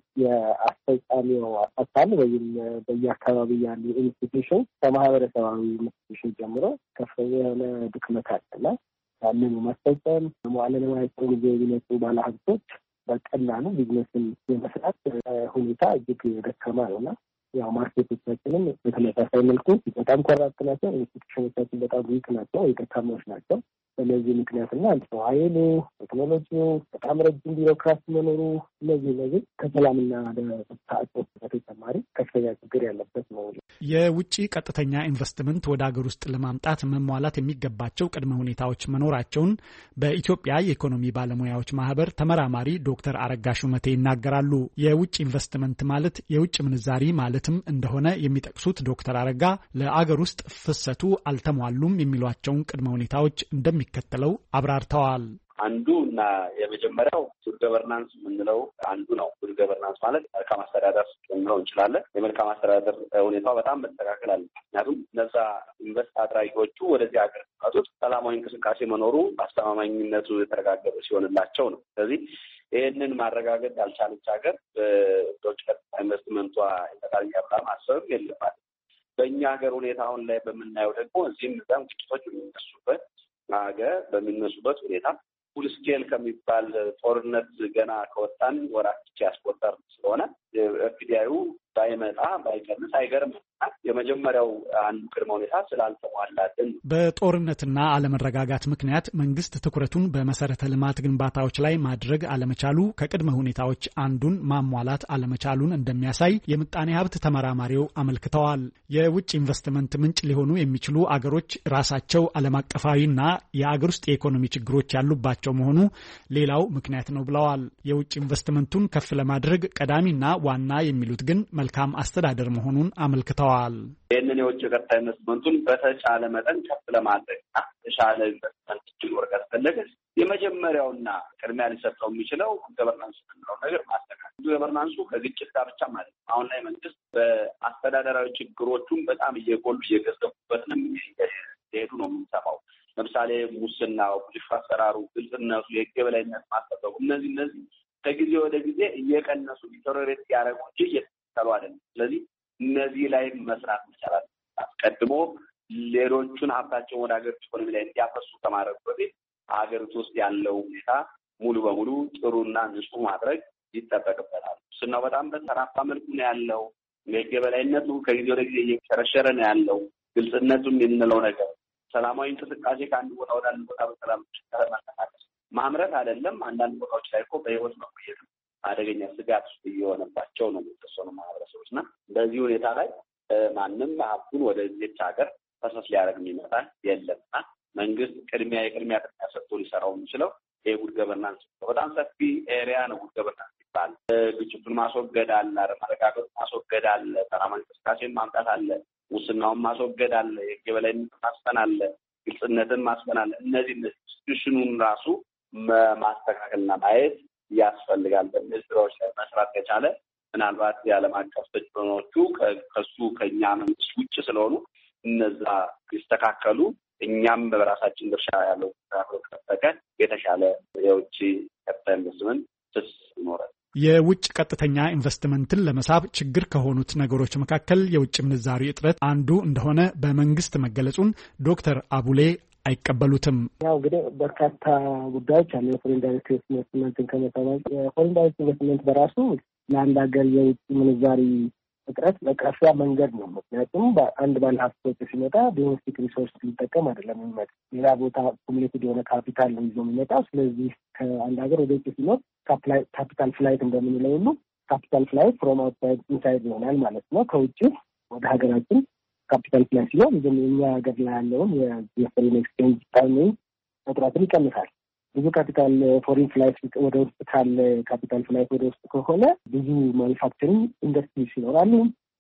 S21: የአስፈጻሚው አካል ወይም በየአካባቢ ያሉ ኢንስቲትዩሽን ከማህበረሰባዊ ኢንስቲትዩሽን ጀምሮ ከፍተኛ የሆነ ድክመት አለና ያንን ማስፈጸም መዋዕለ ንዋይ ጊዜ የሚመጡ ባለሀብቶች በቀላሉ ቢዝነስን የመስራት ሁኔታ እጅግ ደካማ ነውና ያው ማርኬቶቻችንም በተመሳሳይ መልኩ በጣም ኮራፕት ናቸው። ኢንስቲትዩሽኖቻችን በጣም ዊክ ናቸው፣ ደካማዎች ናቸው። በለዚህ ምክንያትና ሰው ኃይሉ፣ ቴክኖሎጂው፣ በጣም ረጅም ቢሮክራሲ መኖሩ እነዚህ ከሰላምና ለተሳትፎ በተጨማሪ ከፍተኛ ችግር ያለበት ነው።
S14: የውጭ ቀጥተኛ ኢንቨስትመንት ወደ ሀገር ውስጥ ለማምጣት መሟላት የሚገባቸው ቅድመ ሁኔታዎች መኖራቸውን በኢትዮጵያ የኢኮኖሚ ባለሙያዎች ማህበር ተመራማሪ ዶክተር አረጋ ሹመቴ ይናገራሉ። የውጭ ኢንቨስትመንት ማለት የውጭ ምንዛሪ ማለትም እንደሆነ የሚጠቅሱት ዶክተር አረጋ ለአገር ውስጥ ፍሰቱ አልተሟሉም የሚሏቸውን ቅድመ ሁኔታዎች እንደሚከተለው አብራርተዋል።
S22: አንዱ እና የመጀመሪያው ጉድ ገቨርናንስ የምንለው አንዱ ነው። ጉድ ገቨርናንስ ማለት መልካም አስተዳደር ልንለው እንችላለን። የመልካም አስተዳደር ሁኔታው በጣም መስተካከል አለ። ምክንያቱም እነዛ ኢንቨስት አድራጊዎቹ ወደዚህ ሀገር ሲመጡት ሰላማዊ እንቅስቃሴ መኖሩ አስተማማኝነቱ የተረጋገጠ ሲሆንላቸው ነው። ስለዚህ ይህንን ማረጋገጥ ያልቻለች ሀገር በውጭ ቀጥታ ኢንቨስትመንቷ የተቃኛ ብላ ማሰብ የለባትም። በእኛ ሀገር ሁኔታ አሁን ላይ በምናየው ደግሞ እዚህም እዛም ግጭቶች በሚነሱበት ሁኔታ ፉል ስኬል ከሚባል ጦርነት ገና ከወጣን ወራት ብቻ ያስቆጠር ስለሆነ ኤፍዲአዩ ባይመጣ ባይቀንስ አይገርም። የመጀመሪያው አንዱ ቅድመ ሁኔታ ስላልተሟላልን
S14: በጦርነትና አለመረጋጋት ምክንያት መንግስት ትኩረቱን በመሰረተ ልማት ግንባታዎች ላይ ማድረግ አለመቻሉ ከቅድመ ሁኔታዎች አንዱን ማሟላት አለመቻሉን እንደሚያሳይ የምጣኔ ሀብት ተመራማሪው አመልክተዋል። የውጭ ኢንቨስትመንት ምንጭ ሊሆኑ የሚችሉ አገሮች ራሳቸው ዓለም አቀፋዊና የአገር ውስጥ የኢኮኖሚ ችግሮች ያሉባቸው መሆኑ ሌላው ምክንያት ነው ብለዋል። የውጭ ኢንቨስትመንቱን ከፍ ለማድረግ ቀዳሚና ዋና የሚሉት ግን መልካም አስተዳደር መሆኑን አመልክተዋል።
S22: ይህንን የውጭ ቀጥታ ኢንቨስትመንቱን በተቻለ መጠን ከፍ ለማድረግ የተሻለ ኢንቨስትመንት እንዲኖር ካስፈለገ የመጀመሪያውና ቅድሚያ ሊሰጠው የሚችለው ገቨርናንሱ የምንለው ነገር ማስተካከል። ገቨርናንሱ ከግጭት ጋር ብቻ ማለት ነው። አሁን ላይ መንግስት በአስተዳደራዊ ችግሮቹን በጣም እየጎሉ እየገዘፉበት ነው የሚሄዱ ነው የምንሰማው። ለምሳሌ ሙስናው፣ ብልሹ አሰራሩ፣ ግልጽነቱ፣ የህግ የበላይነት ማስጠበቁ እነዚህ ከጊዜ ወደ ጊዜ እየቀነሱ ዲተሮሬት ያደረጉ እንጂ እየተስተካከሉ አይደለም። ስለዚህ እነዚህ ላይ መስራት ይቻላል። አስቀድሞ ሌሎቹን ሀብታቸውን ወደ ሀገሪቱ ኢኮኖሚ ላይ እንዲያፈሱ ከማድረግ በፊት ሀገሪቱ ውስጥ ያለው ሁኔታ ሙሉ በሙሉ ጥሩና ንጹህ ማድረግ ይጠበቅበታል። ሙስናው በጣም በተራፋ መልኩ ነው ያለው። የህግ የበላይነቱ ከጊዜ ወደ ጊዜ እየተሸረሸረ ነው ያለው። ግልጽነቱ የምንለው ነገር ሰላማዊ እንቅስቃሴ ከአንድ ቦታ ወደ አንድ ቦታ በሰላም መንቀሳቀስ ማምረት አይደለም። አንዳንድ ቦታዎች ላይ እኮ በህይወት መቆየት አደገኛ ስጋት ውስጥ እየሆነባቸው ነው የተወሰኑ ማህበረሰቦችና በዚህ ሁኔታ ላይ ማንም ሀብቱን ወደዚህች ሀገር ፈሰስ ሊያደርግ የሚመጣ የለምና መንግስት ቅድሚያ ሰጥቶ ሊሰራው የሚችለው የጉድ ገቨርናንስ በጣም ሰፊ ኤሪያ ነው። ጉድ ገቨርናንስ ይባላል። ግጭቱን ማስወገድ አለ፣ አለመረጋጋት ማስወገድ አለ፣ ሰላማዊ እንቅስቃሴን ማምጣት አለ፣ ሙስናውን ማስወገድ አለ፣ የህግ የበላይነትን ማስፈን አለ፣ ግልጽነትን ማስፈን አለ። እነዚህ ኢንስቲትዩሽኑን ራሱ ማስተካከልና ማየት ያስፈልጋል። በእነዚህ ስራዎች ላይ መስራት ከቻለ ምናልባት የዓለም አቀፍ ተጽዕኖዎቹ ከኛ መንግስት ውጭ ስለሆኑ እነዛ ሊስተካከሉ እኛም በራሳችን ድርሻ ያለው ከተጠቀ የተሻለ የውጭ ቀጥታ ኢንቨስትመንት ይኖራል።
S14: የውጭ ቀጥተኛ ኢንቨስትመንትን ለመሳብ ችግር ከሆኑት ነገሮች መካከል የውጭ ምንዛሪ እጥረት አንዱ እንደሆነ በመንግስት መገለጹን ዶክተር አቡሌ አይቀበሉትም።
S21: ያው እንግዲህ በርካታ ጉዳዮች አሉ። የፎሬን ዳይሬክት ኢንቨስትመንትን ከመሳብ የፎሬን ዳይሬክት ኢንቨስትመንት በራሱ ለአንድ ሀገር የውጭ ምንዛሪ እጥረት መቅረፊያ መንገድ ነው። ምክንያቱም አንድ ባለሀብት ሲመጣ ዶሜስቲክ ሪሶርስ ሊጠቀም አይደለም የሚመጣ ሌላ ቦታ ኮሚኒኬት የሆነ ካፒታል ነው ይዞ የሚመጣ። ስለዚህ ከአንድ ሀገር ወደ ውጭ ሲኖር ካፒታል ፍላይት እንደምንለው ሁሉ ካፒታል ፍላይት ፍሮም አውትሳይድ ኢንሳይድ ይሆናል ማለት ነው። ከውጭ ወደ ሀገራችን ካፒታል ፍላይት ሲሆን የኛ ሀገር ላይ ያለውን የፎሬን ኤክስቼንጅ ታይሚንግ እጥረትን ይቀንሳል። ብዙ ካፒታል ፎሬን ፍላይት ወደ ውስጥ ካለ ካፒታል ፍላይት ወደ ውስጥ ከሆነ ብዙ ማኑፋክቸሪንግ ኢንዱስትሪስ ይኖራሉ፣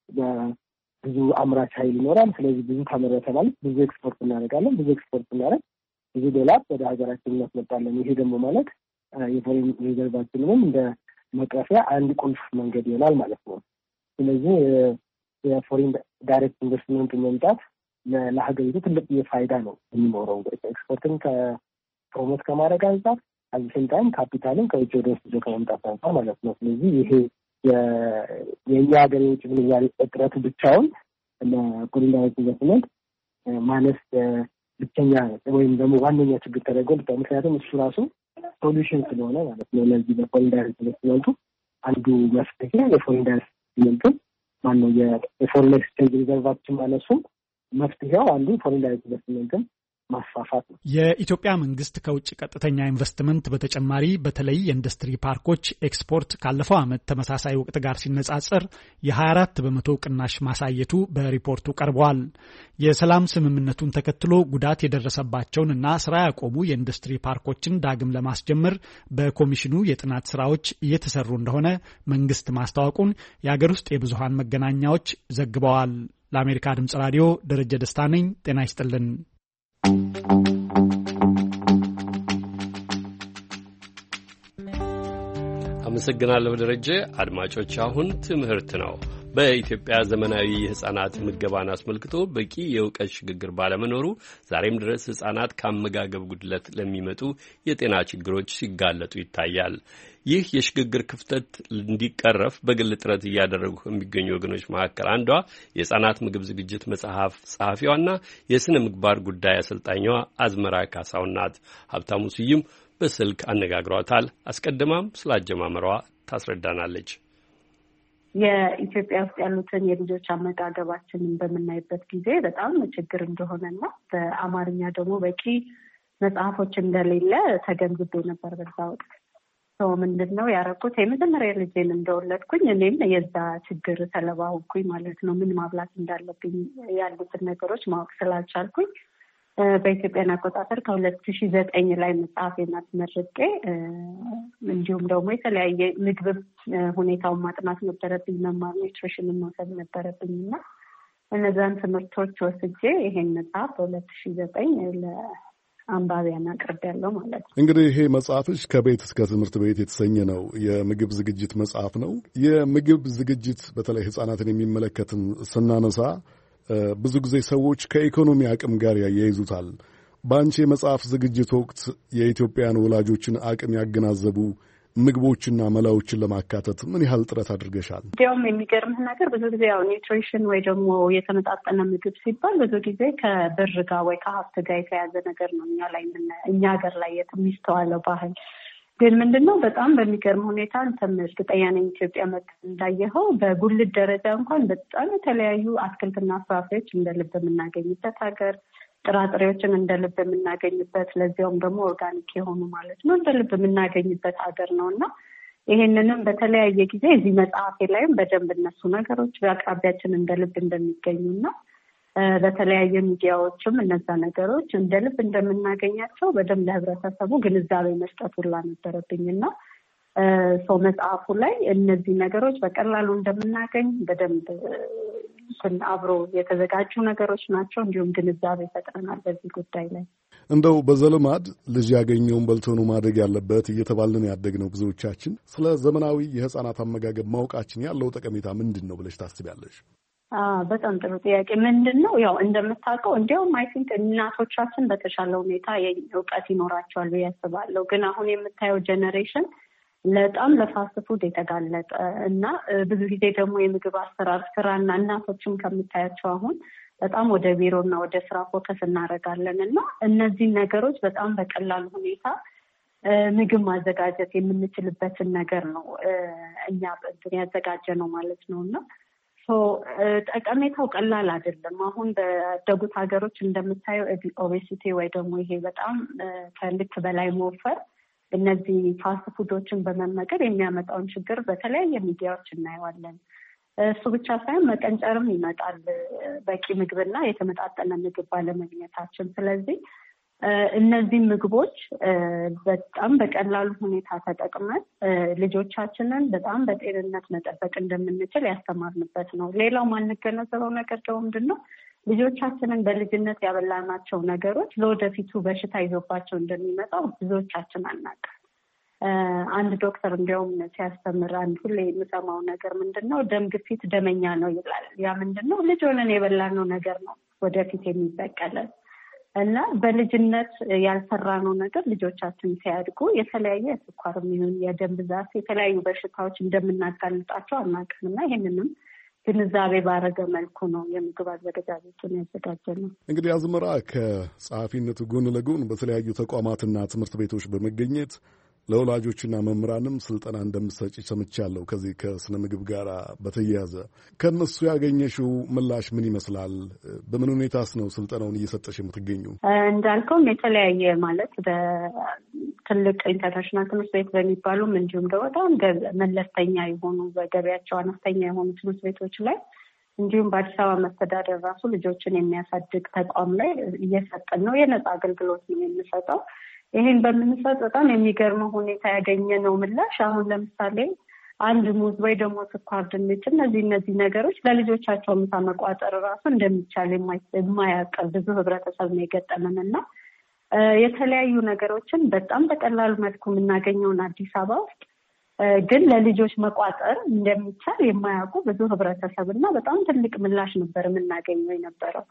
S21: ብዙ አምራች ኃይል ይኖራል። ስለዚህ ብዙ ተመረተ ማለት ብዙ ኤክስፖርት እናደርጋለን። ብዙ ኤክስፖርት እናደርግ ብዙ ዶላር ወደ ሀገራችን እናስመጣለን። ይሄ ደግሞ ማለት የፎሬን ሪዘርቫችንንም እንደ መቅረፊያ አንድ ቁልፍ መንገድ ይሆናል ማለት ነው። ስለዚህ የፎሬን ዳይሬክት ኢንቨስትመንት መምጣት ለሀገሪቱ ትልቅ የፋይዳ ነው የሚኖረው ኤክስፖርትን ፕሮሞት ከማድረግ አንጻር አዚም ታይም ካፒታልን ከውጭ ወደ ውስጥ ይዞ ከመምጣት አንጻር ማለት ነው። ስለዚህ ይሄ የእኛ ሀገር የውጭ ምንዛሪ እጥረት ብቻውን ለፎሬን ዳይሬክት ኢንቨስትመንት ማነስ ብቸኛ ወይም ደግሞ ዋነኛ ችግር ተደርጎ ምክንያቱም እሱ ራሱ ሶሉሽን ስለሆነ ማለት ነው። ለዚህ ለፎሬን ዳይሬክት ኢንቨስትመንቱ አንዱ መፍትሄ የፎሬን ዳይሬክት ኢንቨስትመንት ማነው የፎሬን ኤክስቼንጅ ሪዘርቫችን ማነሱም መፍትሄው አንዱ ፎሬን ዳይሬክት ኢንቨስትመንትን ማስፋፋት ነው።
S14: የኢትዮጵያ መንግስት ከውጭ ቀጥተኛ ኢንቨስትመንት በተጨማሪ በተለይ የኢንዱስትሪ ፓርኮች ኤክስፖርት ካለፈው ዓመት ተመሳሳይ ወቅት ጋር ሲነጻጸር የ24 በመቶ ቅናሽ ማሳየቱ በሪፖርቱ ቀርበዋል። የሰላም ስምምነቱን ተከትሎ ጉዳት የደረሰባቸውን እና ስራ ያቆሙ የኢንዱስትሪ ፓርኮችን ዳግም ለማስጀመር በኮሚሽኑ የጥናት ስራዎች እየተሰሩ እንደሆነ መንግስት ማስታወቁን የአገር ውስጥ የብዙሃን መገናኛዎች ዘግበዋል። ለአሜሪካ ድምጽ ራዲዮ ደረጀ ደስታ ነኝ። ጤና ይስጥልን።
S1: አመሰግናለሁ ደረጀ። አድማጮች አሁን ትምህርት ነው። በኢትዮጵያ ዘመናዊ የህፃናት ምገባን አስመልክቶ በቂ የእውቀት ሽግግር ባለመኖሩ ዛሬም ድረስ ህፃናት ከአመጋገብ ጉድለት ለሚመጡ የጤና ችግሮች ሲጋለጡ ይታያል። ይህ የሽግግር ክፍተት እንዲቀረፍ በግል ጥረት እያደረጉ ከሚገኙ ወገኖች መካከል አንዷ የህፃናት ምግብ ዝግጅት መጽሐፍ ጸሐፊዋና የስነ ምግባር ጉዳይ አሰልጣኛዋ አዝመራ ካሳው ናት። ሀብታሙ ስዩም በስልክ አነጋግሯታል። አስቀድማም ስላጀማመሯ ታስረዳናለች።
S2: የኢትዮጵያ ውስጥ ያሉትን የልጆች አመጋገባችንን በምናይበት ጊዜ በጣም ችግር እንደሆነና በአማርኛ ደግሞ በቂ መጽሐፎች እንደሌለ ተገንዝቤ ነበር በዛ ወቅት። ምንድን ነው ያደረኩት? የመጀመሪያ ልጄን እንደወለድኩኝ እኔም የዛ ችግር ሰለባ ሆንኩኝ ማለት ነው። ምን ማብላት እንዳለብኝ ያሉትን ነገሮች ማወቅ ስላልቻልኩኝ በኢትዮጵያን አቆጣጠር ከ2009 ላይ መጽሐፌን አስመርቄ እንዲሁም ደግሞ የተለያየ ምግብ ሁኔታውን ማጥናት ነበረብኝ፣ መማር ኒውትሪሽንን መውሰድ ነበረብኝ እና እነዛን ትምህርቶች ወስጄ ይሄን መጽሐፍ በ2009 ለአንባቢያን አቅርቤያለሁ ማለት ነው።
S19: እንግዲህ ይሄ መጽሐፍሽ ከቤት እስከ ትምህርት ቤት የተሰኘ ነው። የምግብ ዝግጅት መጽሐፍ ነው። የምግብ ዝግጅት በተለይ ህጻናትን የሚመለከትን ስናነሳ ብዙ ጊዜ ሰዎች ከኢኮኖሚ አቅም ጋር ያያይዙታል። በአንቺ የመጽሐፍ ዝግጅት ወቅት የኢትዮጵያን ወላጆችን አቅም ያገናዘቡ ምግቦችና መላዎችን ለማካተት ምን ያህል ጥረት አድርገሻል?
S2: እንዲያውም የሚገርምህ ነገር ብዙ ጊዜ ያው ኒውትሪሽን ወይ ደግሞ የተመጣጠነ ምግብ ሲባል ብዙ ጊዜ ከብር ጋር ወይ ከሀብት ጋር የተያዘ ነገር ነው እኛ ሀገር ላይ የሚስተዋለው ባህል። ግን ምንድነው በጣም በሚገርም ሁኔታ እርግጠኛ ነኝ ኢትዮጵያ እንዳየኸው በጉልት ደረጃ እንኳን በጣም የተለያዩ አትክልትና ፍራፍሬዎች እንደ ልብ የምናገኝበት ሀገር፣ ጥራጥሬዎችን እንደ ልብ የምናገኝበት ለዚያውም ደግሞ ኦርጋኒክ የሆኑ ማለት ነው እንደ ልብ የምናገኝበት ሀገር ነው እና ይሄንንም በተለያየ ጊዜ እዚህ መጽሐፌ ላይም በደንብ እነሱ ነገሮች በአቅራቢያችን እንደ ልብ እንደሚገኙና በተለያየ ሚዲያዎችም እነዛ ነገሮች እንደ ልብ እንደምናገኛቸው በደንብ ለህብረተሰቡ ግንዛቤ መስጠት ሁላ ነበረብኝና ሰው መጽሐፉ ላይ እነዚህ ነገሮች በቀላሉ እንደምናገኝ በደንብ አብሮ የተዘጋጁ ነገሮች ናቸው። እንዲሁም ግንዛቤ ፈጥረናል በዚህ ጉዳይ ላይ።
S19: እንደው በዘልማድ ልጅ ያገኘውን በልቶ ነው ማደግ ያለበት እየተባልን ያደግነው ብዙዎቻችን። ስለ ዘመናዊ የህፃናት አመጋገብ ማወቃችን ያለው ጠቀሜታ ምንድን ነው ብለሽ ታስቢያለሽ?
S2: በጣም ጥሩ ጥያቄ። ምንድን ነው ያው እንደምታውቀው እንዲያውም አይ ቲንክ እናቶቻችን በተሻለ ሁኔታ እውቀት ይኖራቸዋል ብዬ አስባለሁ። ግን አሁን የምታየው ጄኔሬሽን በጣም ለፋስት ፉድ የተጋለጠ እና ብዙ ጊዜ ደግሞ የምግብ አሰራር ስራና እናቶችም ከምታያቸው አሁን በጣም ወደ ቢሮና ወደ ስራ ፎከስ እናደርጋለን እና እነዚህ ነገሮች በጣም በቀላል ሁኔታ ምግብ ማዘጋጀት የምንችልበትን ነገር ነው እኛ ያዘጋጀ ነው ማለት ነው እና ጠቀሜታው ቀላል አይደለም። አሁን በደጉት ሀገሮች እንደምታየው ኦቤሲቲ ወይ ደግሞ ይሄ በጣም ከልክ በላይ መወፈር እነዚህ ፋስት ፉዶችን በመመገብ የሚያመጣውን ችግር በተለያየ ሚዲያዎች እናየዋለን። እሱ ብቻ ሳይሆን መቀንጨርም ይመጣል በቂ ምግብና የተመጣጠነ ምግብ ባለማግኘታችን። ስለዚህ እነዚህ ምግቦች በጣም በቀላሉ ሁኔታ ተጠቅመን ልጆቻችንን በጣም በጤንነት መጠበቅ እንደምንችል ያስተማርንበት ነው። ሌላው ማንገነዘበው ነገር ደግሞ ምንድን ነው? ልጆቻችንን በልጅነት ያበላናቸው ነገሮች ለወደፊቱ በሽታ ይዞባቸው እንደሚመጣው ብዙዎቻችን አናውቅም። አንድ ዶክተር እንዲያውም ሲያስተምር አንድ ሁሌ የምሰማው ነገር ምንድን ነው? ደም ግፊት ደመኛ ነው ይላል። ያ ምንድን ነው? ልጅ ሆነን የበላነው ነገር ነው ወደፊት የሚበቀለን እና በልጅነት ያልሰራነው ነገር ልጆቻችን ሲያድጉ የተለያየ የስኳርም ይሁን የደም ብዛት የተለያዩ በሽታዎች እንደምናጋልጣቸው አናውቅም እና ይህንንም ግንዛቤ ባረገ መልኩ ነው የምግብ አዘገጃጀቱን ያዘጋጀ ነው።
S19: እንግዲህ አዝመራ ከጸሐፊነቱ ጎን ለጎን በተለያዩ ተቋማትና ትምህርት ቤቶች በመገኘት ለወላጆችና መምህራንም ስልጠና እንደምትሰጪ ሰምቻለሁ። ከዚህ ከስነ ምግብ ጋር በተያያዘ ከእነሱ ያገኘሽው ምላሽ ምን ይመስላል? በምን ሁኔታስ ነው ስልጠናውን እየሰጠሽ የምትገኙ?
S2: እንዳልከውም የተለያየ ማለት በትልቅ ኢንተርናሽናል ትምህርት ቤት በሚባሉም እንዲሁም ደግሞ በጣም መለስተኛ የሆኑ በገበያቸው አነስተኛ የሆኑ ትምህርት ቤቶች ላይ እንዲሁም በአዲስ አበባ መስተዳደር ራሱ ልጆችን የሚያሳድግ ተቋም ላይ እየሰጠን ነው። የነጻ አገልግሎት ነው የምንሰጠው። ይሄን በምንሰጥ በጣም የሚገርመው ሁኔታ ያገኘነው ምላሽ አሁን ለምሳሌ አንድ ሙዝ ወይ ደግሞ ስኳር ድንች እነዚህ ነገሮች ለልጆቻቸው ምሳ መቋጠር ራሱ እንደሚቻል የማያውቅ ብዙ ህብረተሰብ ነው የገጠመን እና የተለያዩ ነገሮችን በጣም በቀላሉ መልኩ የምናገኘውን አዲስ አበባ ውስጥ ግን ለልጆች መቋጠር እንደሚቻል የማያውቁ ብዙ ህብረተሰብ እና በጣም ትልቅ ምላሽ ነበር የምናገኘው የነበረው።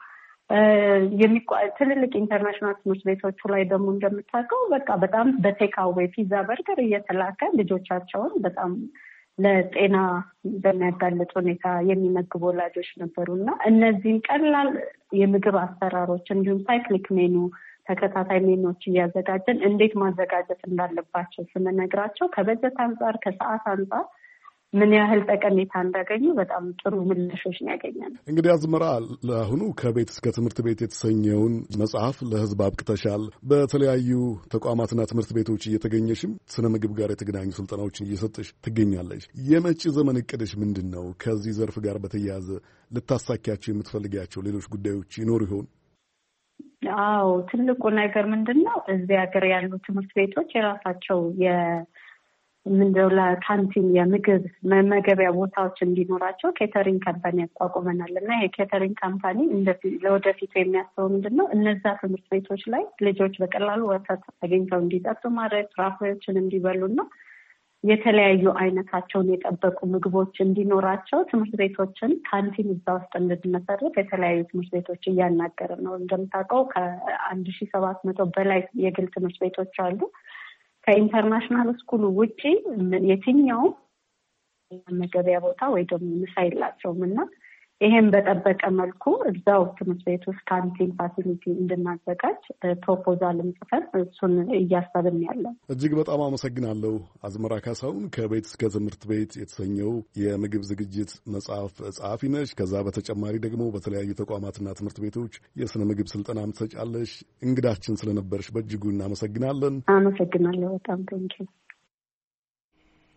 S2: ትልልቅ ኢንተርናሽናል ትምህርት ቤቶቹ ላይ ደግሞ እንደምታውቀው በቃ በጣም በቴካዌ ፒዛ፣ በርገር እየተላከ ልጆቻቸውን በጣም ለጤና በሚያጋልጥ ሁኔታ የሚመግቡ ወላጆች ነበሩ እና እነዚህም ቀላል የምግብ አሰራሮች እንዲሁም ሳይክሊክ ሜኑ ተከታታይ ሜኖች እያዘጋጀን እንዴት ማዘጋጀት እንዳለባቸው ስንነግራቸው ከበጀት አንጻር ከሰዓት አንጻር ምን ያህል ጠቀሜታ እንዳገኙ በጣም ጥሩ ምላሾች ነው ያገኛል።
S19: እንግዲህ አዝመራ ለአሁኑ ከቤት እስከ ትምህርት ቤት የተሰኘውን መጽሐፍ ለሕዝብ አብቅተሻል። በተለያዩ ተቋማትና ትምህርት ቤቶች እየተገኘሽም ስነ ምግብ ጋር የተገናኙ ስልጠናዎችን እየሰጠሽ ትገኛለሽ። የመጪ ዘመን እቅድሽ ምንድን ነው? ከዚህ ዘርፍ ጋር በተያያዘ ልታሳኪያቸው የምትፈልጊያቸው ሌሎች ጉዳዮች ይኖሩ ይሆን?
S2: አዎ፣ ትልቁ ነገር ምንድን ነው? እዚህ ሀገር ያሉ ትምህርት ቤቶች የራሳቸው ምንድነው ለካንቲን የምግብ መመገቢያ ቦታዎች እንዲኖራቸው ኬተሪንግ ካምፓኒ ያቋቁመናል እና ይሄ ኬተሪንግ ካምፓኒ ለወደፊቱ የሚያስበው ምንድን ነው? እነዛ ትምህርት ቤቶች ላይ ልጆች በቀላሉ ወተት አግኝተው እንዲጠጡ ማድረግ፣ ፍራፍሬዎችን እንዲበሉና የተለያዩ አይነታቸውን የጠበቁ ምግቦች እንዲኖራቸው ትምህርት ቤቶችን ካንቲን እዛ ውስጥ እንድንመሰርት የተለያዩ ትምህርት ቤቶች እያናገርን ነው። እንደምታውቀው ከ1700 በላይ የግል ትምህርት ቤቶች አሉ። ከኢንተርናሽናል ስኩሉ ውጪ የትኛውም መመገቢያ ቦታ ወይ ደግሞ ምሳ የላቸውም እና ይሄን በጠበቀ መልኩ እዛው ትምህርት ቤት ውስጥ ካንቲን ፋሲሊቲ እንድናዘጋጅ ፕሮፖዛልም ጽፈን እሱን እያሰብን ያለን።
S19: እጅግ በጣም አመሰግናለሁ። አዝመራ ካሳሁን ከቤት እስከ ትምህርት ቤት የተሰኘው የምግብ ዝግጅት መጽሐፍ ጸሐፊ ነሽ። ከዛ በተጨማሪ ደግሞ በተለያዩ ተቋማትና ትምህርት ቤቶች የስነ ምግብ ስልጠና ትሰጫለሽ። እንግዳችን ስለነበርሽ በእጅጉ እናመሰግናለን።
S2: አመሰግናለሁ በጣም ቴንኪው።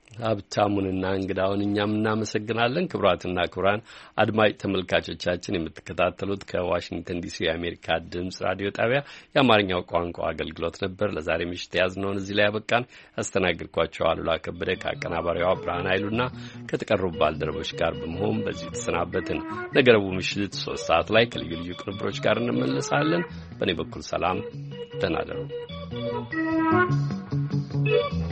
S1: ሀብታሙንና እንግዳውን እኛም እናመሰግናለን። ክቡራትና ክቡራን አድማጭ ተመልካቾቻችን የምትከታተሉት ከዋሽንግተን ዲሲ የአሜሪካ ድምጽ ራዲዮ ጣቢያ የአማርኛው ቋንቋ አገልግሎት ነበር። ለዛሬ ምሽት የያዝነውን እዚህ ላይ ያበቃን። ያስተናግድኳቸው አሉላ ከበደ ከአቀናባሪዋ ብርሃን ኃይሉና ከተቀሩ ባልደረቦች ጋር በመሆን በዚህ ተሰናበትን። ነገ ረቡዕ ምሽት 3 ሰዓት ላይ ከልዩ ልዩ ቅንብሮች ጋር እንመለሳለን። በእኔ በኩል ሰላም፣ ደህና እደሩ።